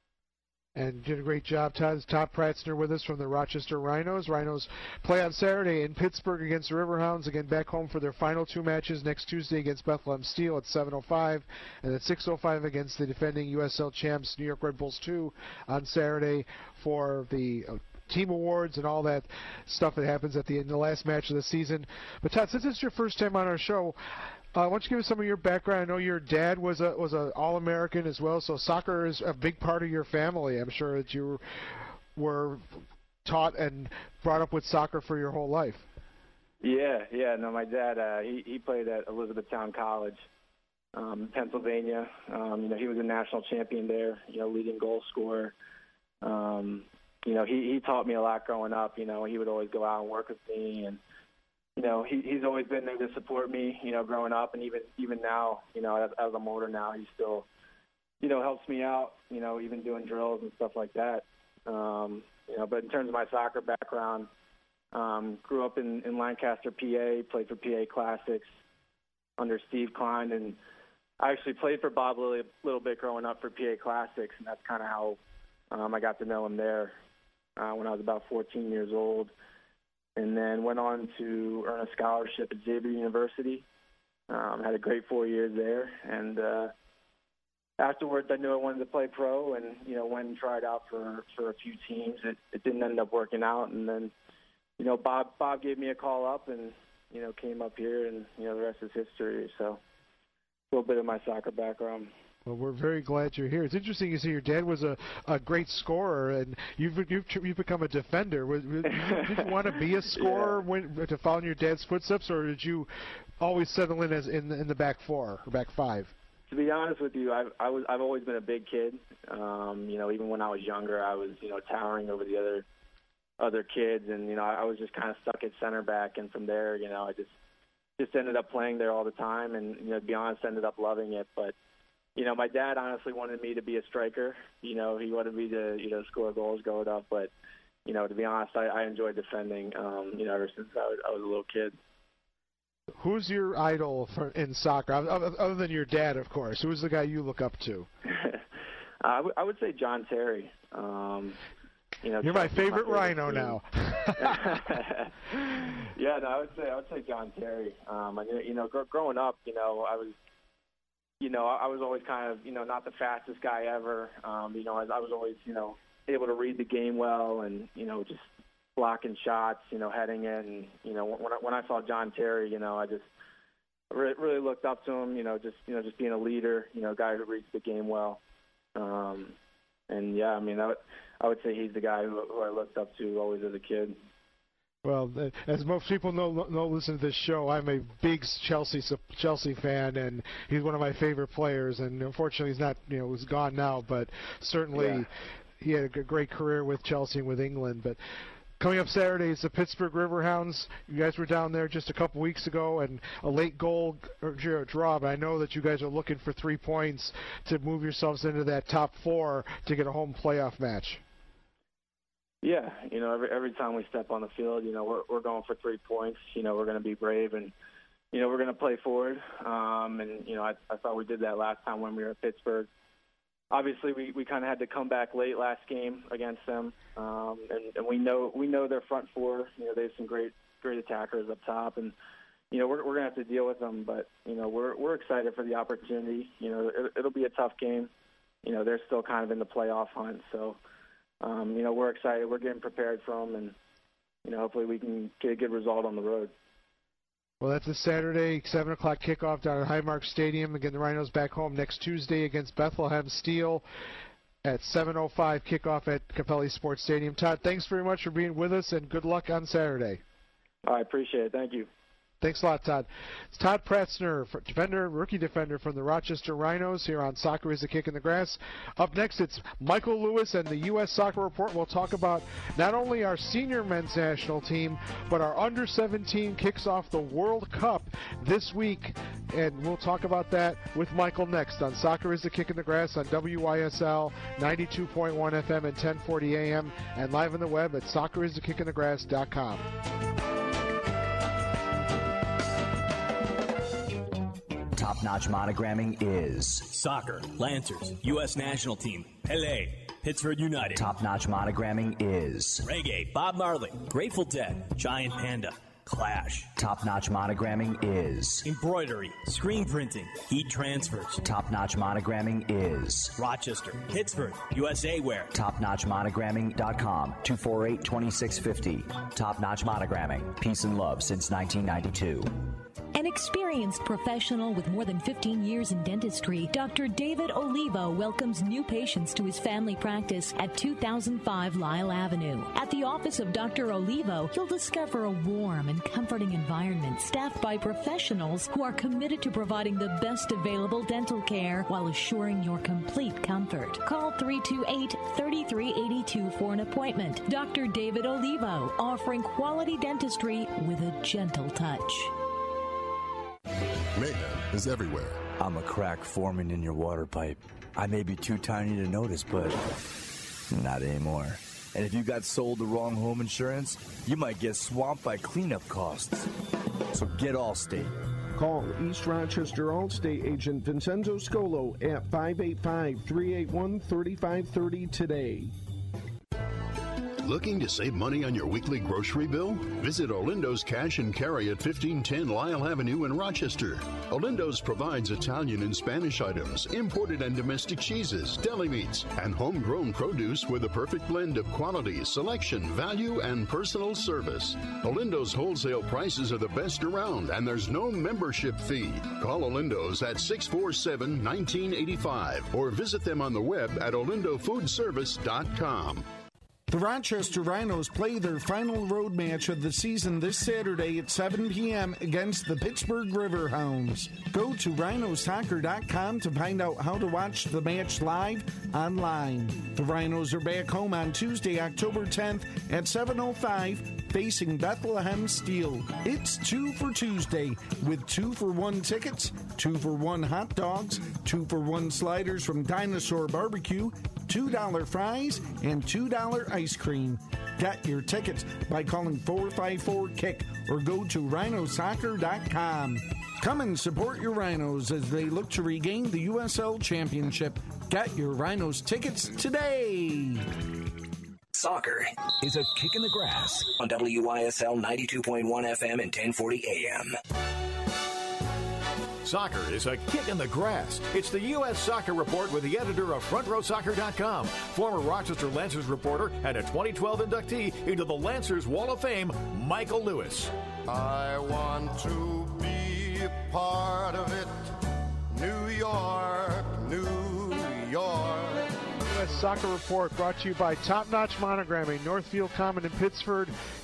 And did a great job. Todd Pratzner with us from the Rochester Rhinos. Rhinos play on Saturday in Pittsburgh against the Riverhounds. Again, back home for their final two matches next Tuesday against Bethlehem Steel at 7:05, and at 6:05 against the defending USL champs New York Red Bulls 2 on Saturday for the team awards and all that stuff that happens at the last match of the season. But Todd, since it's your first time on our show, why don't you give us some of your background? I know your dad was an All-American as well, so soccer is a big part of your family. I'm sure that you were taught and brought up with soccer for your whole life. Yeah. No, my dad, he played at Elizabethtown College, Pennsylvania. You know, he was a national champion there, you know, leading goal scorer. You know, he taught me a lot growing up. You know, he would always go out and work with me, and you know, he's always been there to support me, you know, growing up, and even now, you know, as I'm older now, he still, you know, helps me out, you know, even doing drills and stuff like that. You know, but in terms of my soccer background, Grew up in Lancaster, PA, played for PA Classics under Steve Klein, and I actually played for Bob Lilly a little bit growing up for PA Classics, and that's kind of how I got to know him there when I was about 14 years old. And then went on to earn a scholarship at Xavier University. Had a great 4 years there, and afterwards I knew I wanted to play pro, and went and tried out for a few teams. It didn't end up working out, and then Bob gave me a call up, and came up here, and the rest is history. So a little bit of my soccer background. Well, we're very glad you're here. It's interesting. You see, your dad was a great scorer, and you've become a defender. Did you want to be a scorer to follow in your dad's footsteps, or did you always settle in as in the back four or back five? To be honest with you, I've always been a big kid. Even when I was younger, I was towering over the other kids, and I was just kind of stuck at center back, and from there, I just ended up playing there all the time, and to be honest, ended up loving it, but. My dad honestly wanted me to be a striker. He wanted me to score goals growing up. But, to be honest, I enjoyed defending, ever since I was a little kid. Who's your idol in soccer, other than your dad, of course? Who's the guy you look up to? I would say John Terry. You're my favorite Rhino now. Yeah, no, I would say John Terry. Growing up, I was always kind of, not the fastest guy ever. I was always, able to read the game well and, just blocking shots, heading in. When I saw John Terry, I just really looked up to him, just being a leader, a guy who reads the game well. And yeah, I would say he's the guy who I looked up to always as a kid. Well, as most people know, listen to this show, I'm a big Chelsea fan, and he's one of my favorite players. And unfortunately, he's not, he's gone now. But certainly, he had a good career with Chelsea and with England. But coming up Saturday is the Pittsburgh Riverhounds. You guys were down there just a couple weeks ago, and a late goal or draw. But I know that you guys are looking for 3 points to move yourselves into that top 4 to get a home playoff match. Yeah, every time we step on the field, we're going for 3 points. We're going to be brave, and we're going to play forward. I thought we did that last time when we were at Pittsburgh. Obviously, we kind of had to come back late last game against them, and we know their front four. They have some great attackers up top, and we're going to have to deal with them. But we're excited for the opportunity. It'll be a tough game. They're still kind of in the playoff hunt, so. We're excited. We're getting prepared for them, and hopefully we can get a good result on the road. Well, that's a Saturday 7 o'clock kickoff down at Highmark Stadium. Again, the Rhinos back home next Tuesday against Bethlehem Steel at 7:05 kickoff at Capelli Sports Stadium. Todd, thanks very much for being with us, and good luck on Saturday. I appreciate it. Thank you. Thanks a lot, Todd. It's Todd Pratzner, rookie defender from the Rochester Rhinos here on Soccer is a Kick in the Grass. Up next, it's Michael Lewis and the U.S. Soccer Report. We'll talk about not only our senior men's national team, but our under-17 kicks off the World Cup this week. And we'll talk about that with Michael next on Soccer is a Kick in the Grass on WYSL 92.1 FM and 1040 AM and live on the web at soccerisaKickinthegrass.com. Top-notch monogramming is Soccer, Lancers, U.S. National Team, Pele, Pittsburgh United. Top-notch monogramming is Reggae, Bob Marley, Grateful Dead, Giant Panda, Clash. Top-notch monogramming is Embroidery, screen printing, heat transfers. Top-notch monogramming is Rochester, Pittsburgh, USA Wear. TopNotchMonogramming.com, 248-2650. Top-notch monogramming, peace and love since 1992. An experienced professional with more than 15 years in dentistry, Dr. David Olivo welcomes new patients to his family practice at 2005 Lyle Avenue. At the office of Dr. Olivo, you'll discover a warm and comforting environment staffed by professionals who are committed to providing the best available dental care while assuring your complete comfort. Call 328-3382 for an appointment. Dr. David Olivo, offering quality dentistry with a gentle touch. Mayhem is everywhere. I'm a crack forming in your water pipe. I may be too tiny to notice, but not anymore. And if you got sold the wrong home insurance, you might get swamped by cleanup costs. So get Allstate. Call East Rochester Allstate agent Vincenzo Scolo at 585-381-3530 today. Looking to save money on your weekly grocery bill? Visit Olindo's Cash and Carry at 1510 Lyle Avenue in Rochester. Olindo's provides Italian and Spanish items, imported and domestic cheeses, deli meats, and homegrown produce with a perfect blend of quality, selection, value, and personal service. Olindo's wholesale prices are the best around, and there's no membership fee. Call Olindo's at 647-1985 or visit them on the web at olindofoodservice.com. The Rochester Rhinos play their final road match of the season this Saturday at 7 p.m. against the Pittsburgh Riverhounds. Go to rhinosoccer.com to find out how to watch the match live online. The Rhinos are back home on Tuesday, October 10th at 7:05, facing Bethlehem Steel. It's 2 for Tuesday with 2-for-1 tickets, 2-for-1 hot dogs, 2-for-1 sliders from Dinosaur Barbecue, $2 fries, and $2 ice cream. Get your tickets by calling 454-KICK or go to rhinosoccer.com. Come and support your Rhinos as they look to regain the USL Championship. Get your Rhinos tickets today. Soccer is a kick in the grass on WYSL 92.1 FM and 1040 AM. Soccer is a kick in the grass. It's the U.S. Soccer Report with the editor of FrontRowSoccer.com, former Rochester Lancers reporter and a 2012 inductee into the Lancers Wall of Fame, Michael Lewis. I want to be a part of it. New York, New York. U.S. Soccer Report brought to you by Top Notch Monogramming, Northfield Common in Pittsford,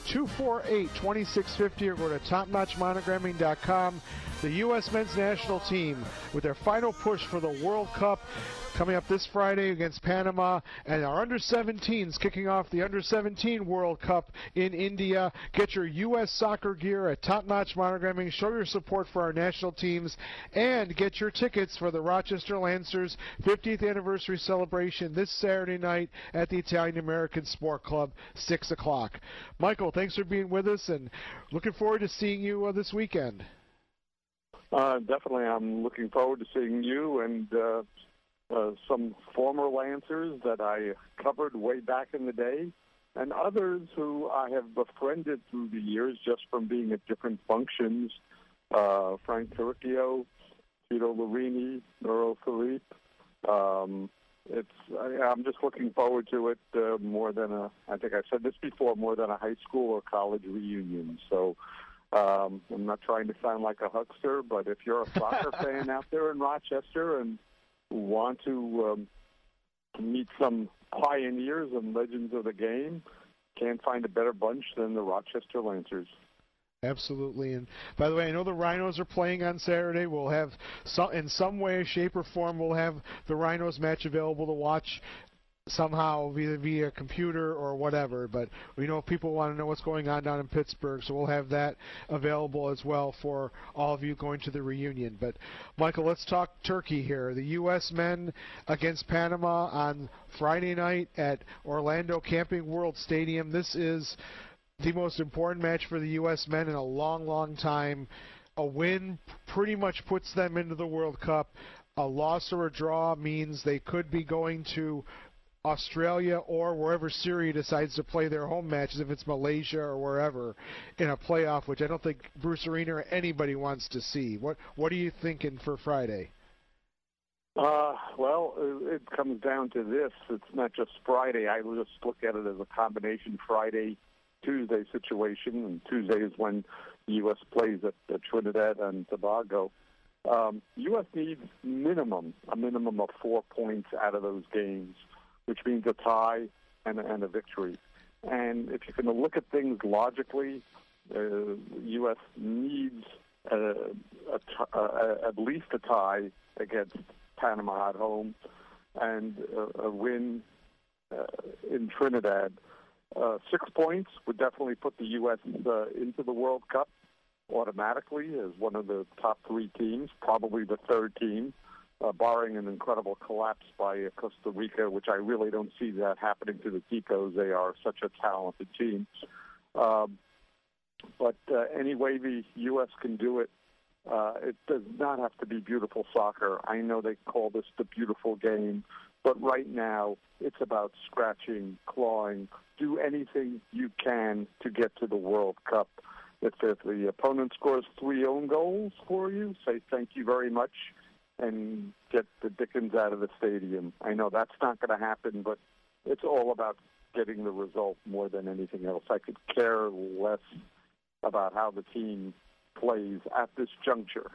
248-2650, or go to topnotchmonogramming.com. The U.S. men's national team with their final push for the World Cup coming up this Friday against Panama, and our under-17s kicking off the under-17 World Cup in India. Get your U.S. soccer gear at Top Notch Monogramming. Show your support for our national teams and get your tickets for the Rochester Lancers 50th anniversary celebration this Saturday night at the Italian American Sport Club, 6 o'clock. Michael, thanks for being with us, and looking forward to seeing you this weekend. Definitely, I'm looking forward to seeing you and some former Lancers that I covered way back in the day, and others who I have befriended through the years just from being at different functions. Frank Turicchio, Tito Larini, Noro Philippe. I'm just looking forward to it more than I think I've said this before, more than a high school or college reunion. So I'm not trying to sound like a huckster, but if you're a soccer fan out there in Rochester and want to meet some pioneers and legends of the game, can't find a better bunch than the Rochester Lancers. Absolutely. And by the way, I know the Rhinos are playing on Saturday. We'll have in some way, shape, or form, we'll have the Rhinos match available to watch somehow via computer or whatever, but we know people want to know what's going on down in Pittsburgh, so we'll have that available as well for all of you going to the reunion. But Michael, let's talk Turkey here. The U.S. men against Panama on Friday night at Orlando Camping World Stadium. This is the most important match for the U.S. men in a long, long time. A win pretty much puts them into the World Cup. A loss or a draw means they could be going to Australia or wherever Syria decides to play their home matches, if it's Malaysia or wherever, in a playoff, which I don't think Bruce Arena or anybody wants to see. What are you thinking for Friday? Well, it comes down to this. It's not just Friday. I just look at it as a combination Friday-Tuesday situation, and Tuesday is when the U.S. plays at Trinidad and Tobago. U.S. needs a minimum of 4 points out of those games, which means a tie and a victory. And if you're going to look at things logically, U.S. needs at least a tie against Panama at home and a win in Trinidad. 6 points would definitely put the U.S. Into the World Cup automatically as one of the top three teams, probably the third team. barring an incredible collapse by Costa Rica, which I really don't see that happening to the Ticos. They are such a talented team. But any way the U.S. can do it, it does not have to be beautiful soccer. I know they call this the beautiful game, but right now it's about scratching, clawing, do anything you can to get to the World Cup. If the opponent scores 3 own goals for you, say thank you very much and get the dickens out of the stadium. I know that's not going to happen, but it's all about getting the result more than anything else. I could care less about how the team plays at this juncture.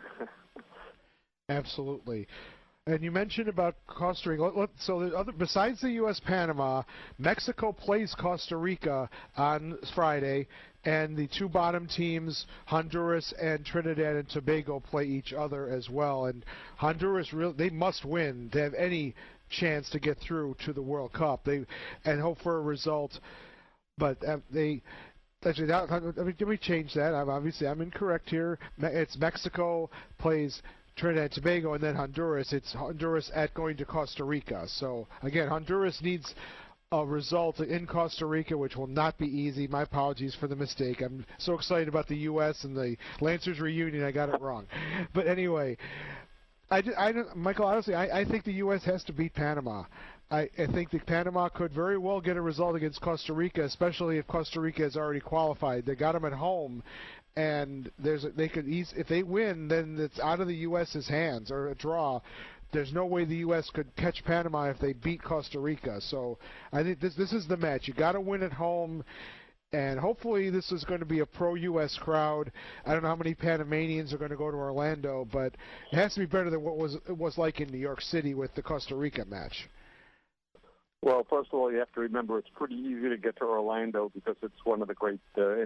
Absolutely. And you mentioned about Costa Rica. So besides the U.S. Panama, Mexico plays Costa Rica on Friday, and the 2 bottom teams, Honduras and Trinidad and Tobago, play each other as well. And Honduras, they must win to have any chance to get through to the World Cup. And hope for a result. But actually, let me change that. I'm incorrect here. It's Mexico plays Trinidad and Tobago, and then Honduras. It's Honduras going to Costa Rica. So, again, Honduras needs a result in Costa Rica, which will not be easy. My apologies for the mistake. I'm so excited about the U.S. and the Lancers reunion, I got it wrong. But anyway, Michael, honestly, I think the U.S. has to beat Panama. I think that Panama could very well get a result against Costa Rica, especially if Costa Rica has already qualified. They got them at home, and if they win, then it's out of the U.S.'s hands, or a draw. There's no way the U.S. could catch Panama if they beat Costa Rica. So I think this is the match. You got to win at home, and hopefully this is going to be a pro-U.S. crowd. I don't know how many Panamanians are going to go to Orlando, but it has to be better than what it was like in New York City with the Costa Rica match. Well, first of all, you have to remember it's pretty easy to get to Orlando because it's one of the great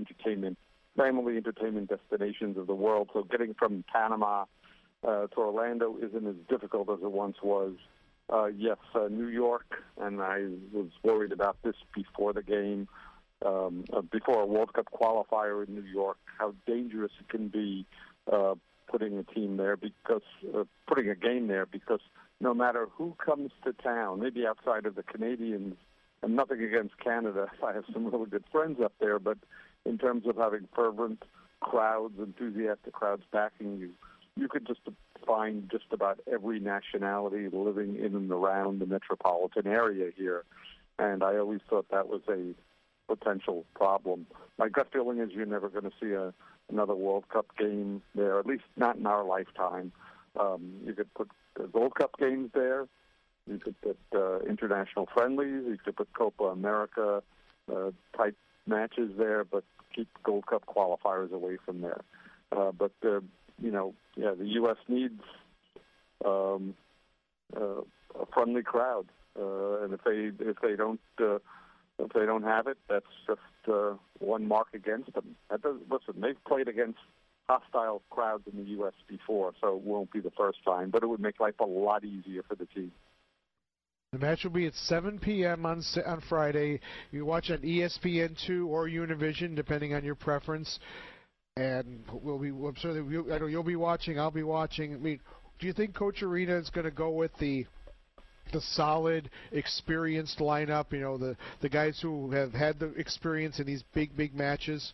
family entertainment destinations of the world. So getting from Panama to Orlando isn't as difficult as it once was. Yes, New York, and I was worried about this before the game, before a World Cup qualifier in New York, how dangerous it can be putting a game there because no matter who comes to town, maybe outside of the Canadians, and nothing against Canada, I have some really good friends up there, but in terms of having fervent crowds, enthusiastic crowds backing you, you could just find just about every nationality living in and around the metropolitan area here. And I always thought that was a potential problem. My gut feeling is you're never going to see another World Cup game there, at least not in our lifetime. You could put Gold Cup games there. You could put international friendlies. You could put Copa America type matches there, but keep Gold Cup qualifiers away from there. But the U.S. needs a friendly crowd, and if they don't have it, that's just one mark against them. Listen, they've played against hostile crowds in the U.S. before, so it won't be the first time, but it would make life a lot easier for the team. The match will be at 7 p.m. on Friday. You watch on ESPN2 or Univision, depending on your preference. And I'm sure that I know you'll be watching. I'll be watching. I mean, do you think Coach Arena is going to go with the solid, experienced lineup? You know, the guys who have had the experience in these big matches.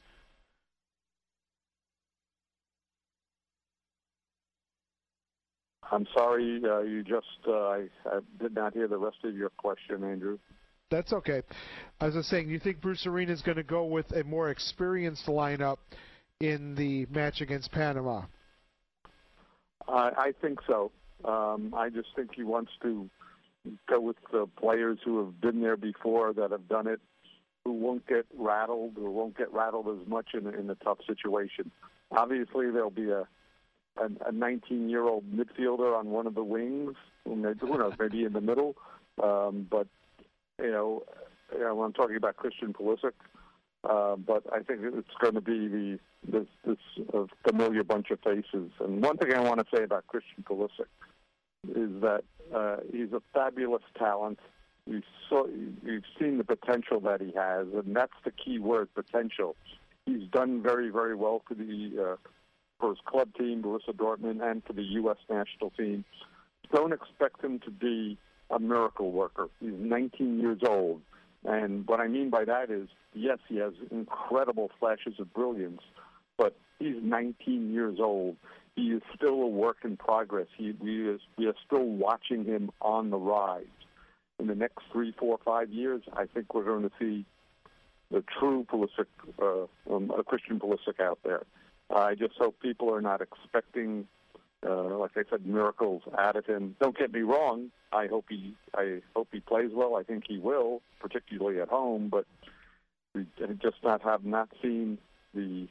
I'm sorry, I did not hear the rest of your question, Andrew. That's okay. As I was saying, do you think Bruce Arena is going to go with a more experienced lineup in the match against Panama? I think so. I just think he wants to go with the players who have been there before, that have done it, who won't get rattled or won't get rattled as much in a tough situation. Obviously, there'll be a 19-year-old midfielder on one of the wings, who knows, maybe in the middle. But when I'm talking about Christian Pulisic, but I think it's going to be this familiar bunch of faces. And one thing I want to say about Christian Pulisic is that he's a fabulous talent. You've seen the potential that he has, and that's the key word, potential. He's done very, very well for his club team, Borussia Dortmund, and for the U.S. national team. don't expect him to be a miracle worker. He's 19 years old. And what I mean by that is, yes, he has incredible flashes of brilliance, but he's 19 years old. He is still a work in progress. We are still watching him on the rise. In the next 3, 4, 5 years, I think we're going to see the true Pulisic, a Christian Pulisic out there. I just hope people are not expecting, like I said, miracles out of him. Don't get me wrong. I hope he plays well. I think he will, particularly at home. But we just have not seen the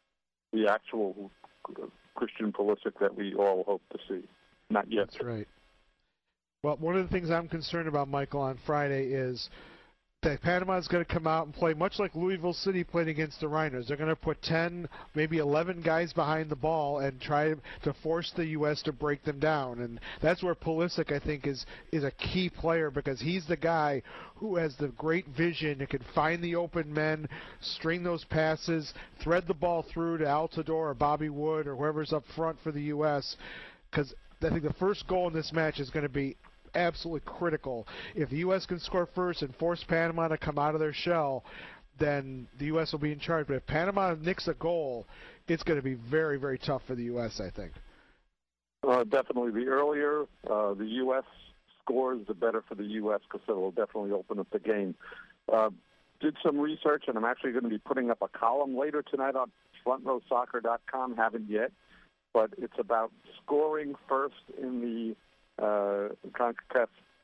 actual Christian Pulisic that we all hope to see. Not yet. That's right. Well, one of the things I'm concerned about, Michael, on Friday is that Panama's going to come out and play much like Louisville City played against the Rhinos. They're going to put 10, maybe 11 guys behind the ball and try to force the U.S. to break them down. And that's where Pulisic, I think, is a key player, because he's the guy who has the great vision and can find the open men, string those passes, thread the ball through to Altidore or Bobby Wood or whoever's up front for the U.S., because I think the first goal in this match is going to be absolutely critical. If the U.S. can score first and force Panama to come out of their shell, then the U.S. will be in charge. But if Panama nicks a goal, it's going to be very, very tough for the U.S., I think. Definitely. The earlier the U.S. scores, the better for the U.S., because it will definitely open up the game. Did some research, and I'm actually going to be putting up a column later tonight on FrontRowSoccer.com. Haven't yet, but it's about scoring first in the CONCACAF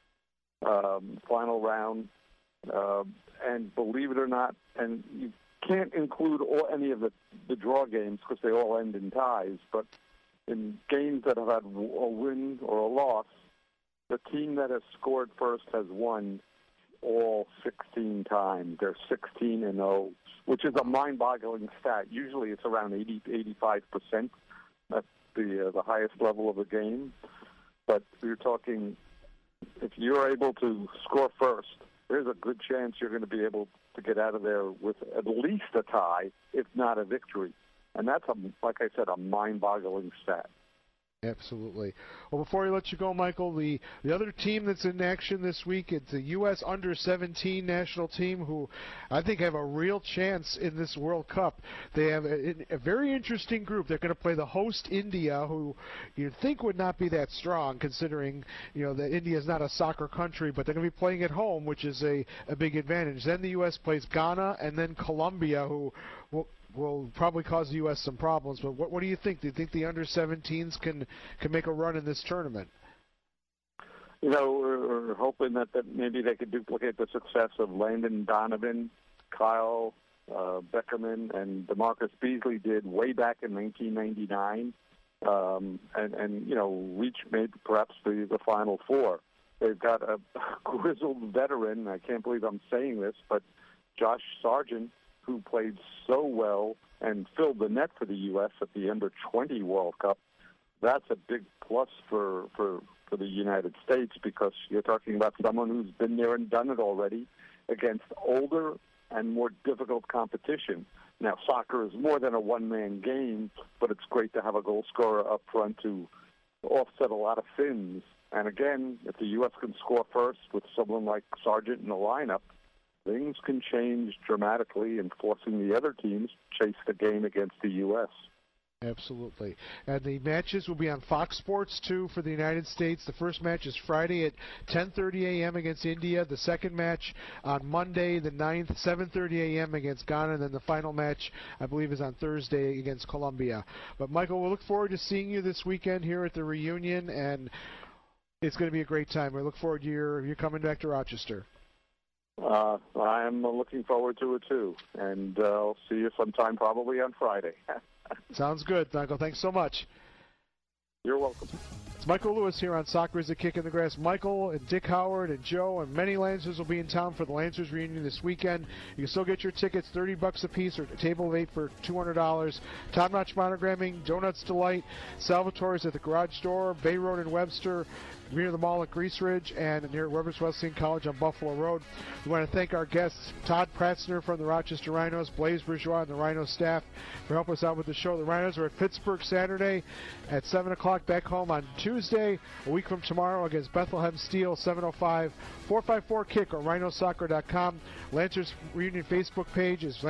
final round, and believe it or not, and you can't include any of the draw games because they all end in ties, but in games that have had a win or a loss, the team that has scored first has won all 16 times. They're 16-0, which is a mind-boggling stat. Usually it's around 85%. That's the highest level of the game. But you're talking, if you're able to score first, there's a good chance you're going to be able to get out of there with at least a tie, if not a victory. And that's, like I said, a mind-boggling stat. Absolutely. Well, before I let you go, Michael, the other team that's in action this week, it's the U.S. under-17 national team, who I think have a real chance in this World Cup. They have a very interesting group. They're going to play the host India, who you'd think would not be that strong, considering that India is not a soccer country, but they're going to be playing at home, which is a big advantage. Then the U.S. plays Ghana, and then Colombia, who will probably cause the U.S. some problems. But what do you think? Do you think the under-17s can make a run in this tournament? We're hoping that maybe they could duplicate the success of Landon Donovan, Kyle Beckerman, and DeMarcus Beasley did way back in 1999, and reach maybe perhaps the Final Four. They've got a grizzled veteran, I can't believe I'm saying this, but Josh Sargent, who played so well and filled the net for the U.S. at the Under-20 World Cup. That's a big plus for the United States, because you're talking about someone who's been there and done it already against older and more difficult competition. Now, soccer is more than a one-man game, but it's great to have a goal scorer up front to offset a lot of sins. And again, if the U.S. can score first with someone like Sargent in the lineup, things can change dramatically in forcing the other teams to chase the game against the U.S. Absolutely. And the matches will be on Fox Sports 2 for the United States. The first match is Friday at 10:30 a.m. against India. The second match on Monday, the 9th, 7:30 a.m. against Ghana. And then the final match, I believe, is on Thursday against Colombia. But, Michael, we'll look forward to seeing you this weekend here at the reunion, and it's going to be a great time. We look forward to you coming back to Rochester. I'm looking forward to it, too. And I'll see you sometime probably on Friday. Sounds good, Michael. Thanks so much. You're welcome. It's Michael Lewis here on Soccer is a Kick in the Grass. Michael and Dick Howard and Joe and many Lancers will be in town for the Lancers reunion this weekend. You can still get your tickets, $30 a piece, or a table of 8 for $200. Top-notch monogramming, Donuts Delight, Salvatore's at the Garage Door, Bay Road in Webster, near the mall at Grease Ridge, and near Weber's Wesleyan College on Buffalo Road. We want to thank our guests, Todd Pratzner from the Rochester Rhinos, Blaise Bourgeois, and the Rhino staff for helping us out with the show. The Rhinos are at Pittsburgh Saturday at 7 o'clock, back home on Tuesday Tuesday, a week from tomorrow, against Bethlehem Steel, 705-454-KICK or rhinosoccer.com. Lancers Reunion Facebook page is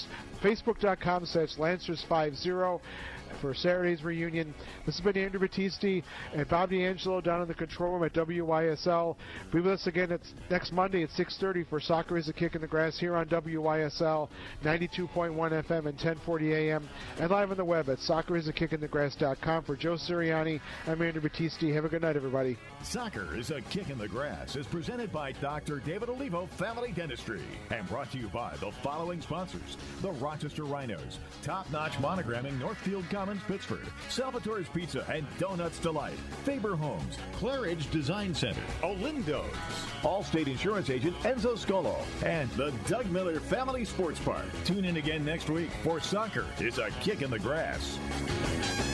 Facebook.com/Lancers50 for Saturday's reunion. This has been Andrew Battisti and Bob D'Angelo down in the control room at WYSL. Be with us again next Monday at 6:30 for Soccer is a Kick in the Grass here on WYSL 92.1 FM and 1040 AM, and live on the web at soccerisakickinthegrass.com. For Joe Sirianni, I'm Andrew Battisti. Have a good night, everybody. Soccer is a Kick in the Grass is presented by Dr. David Olivo Family Dentistry and brought to you by the following sponsors: the Rochester Rhinos, Top Notch Monogramming, Northfield Commons, Pittsford, Salvatore's Pizza and Donuts Delight, Faber Homes, Claridge Design Center, Olindo's, Allstate Insurance Agent Enzo Scolo, and the Doug Miller Family Sports Park. Tune in again next week for Soccer is a Kick in the Grass.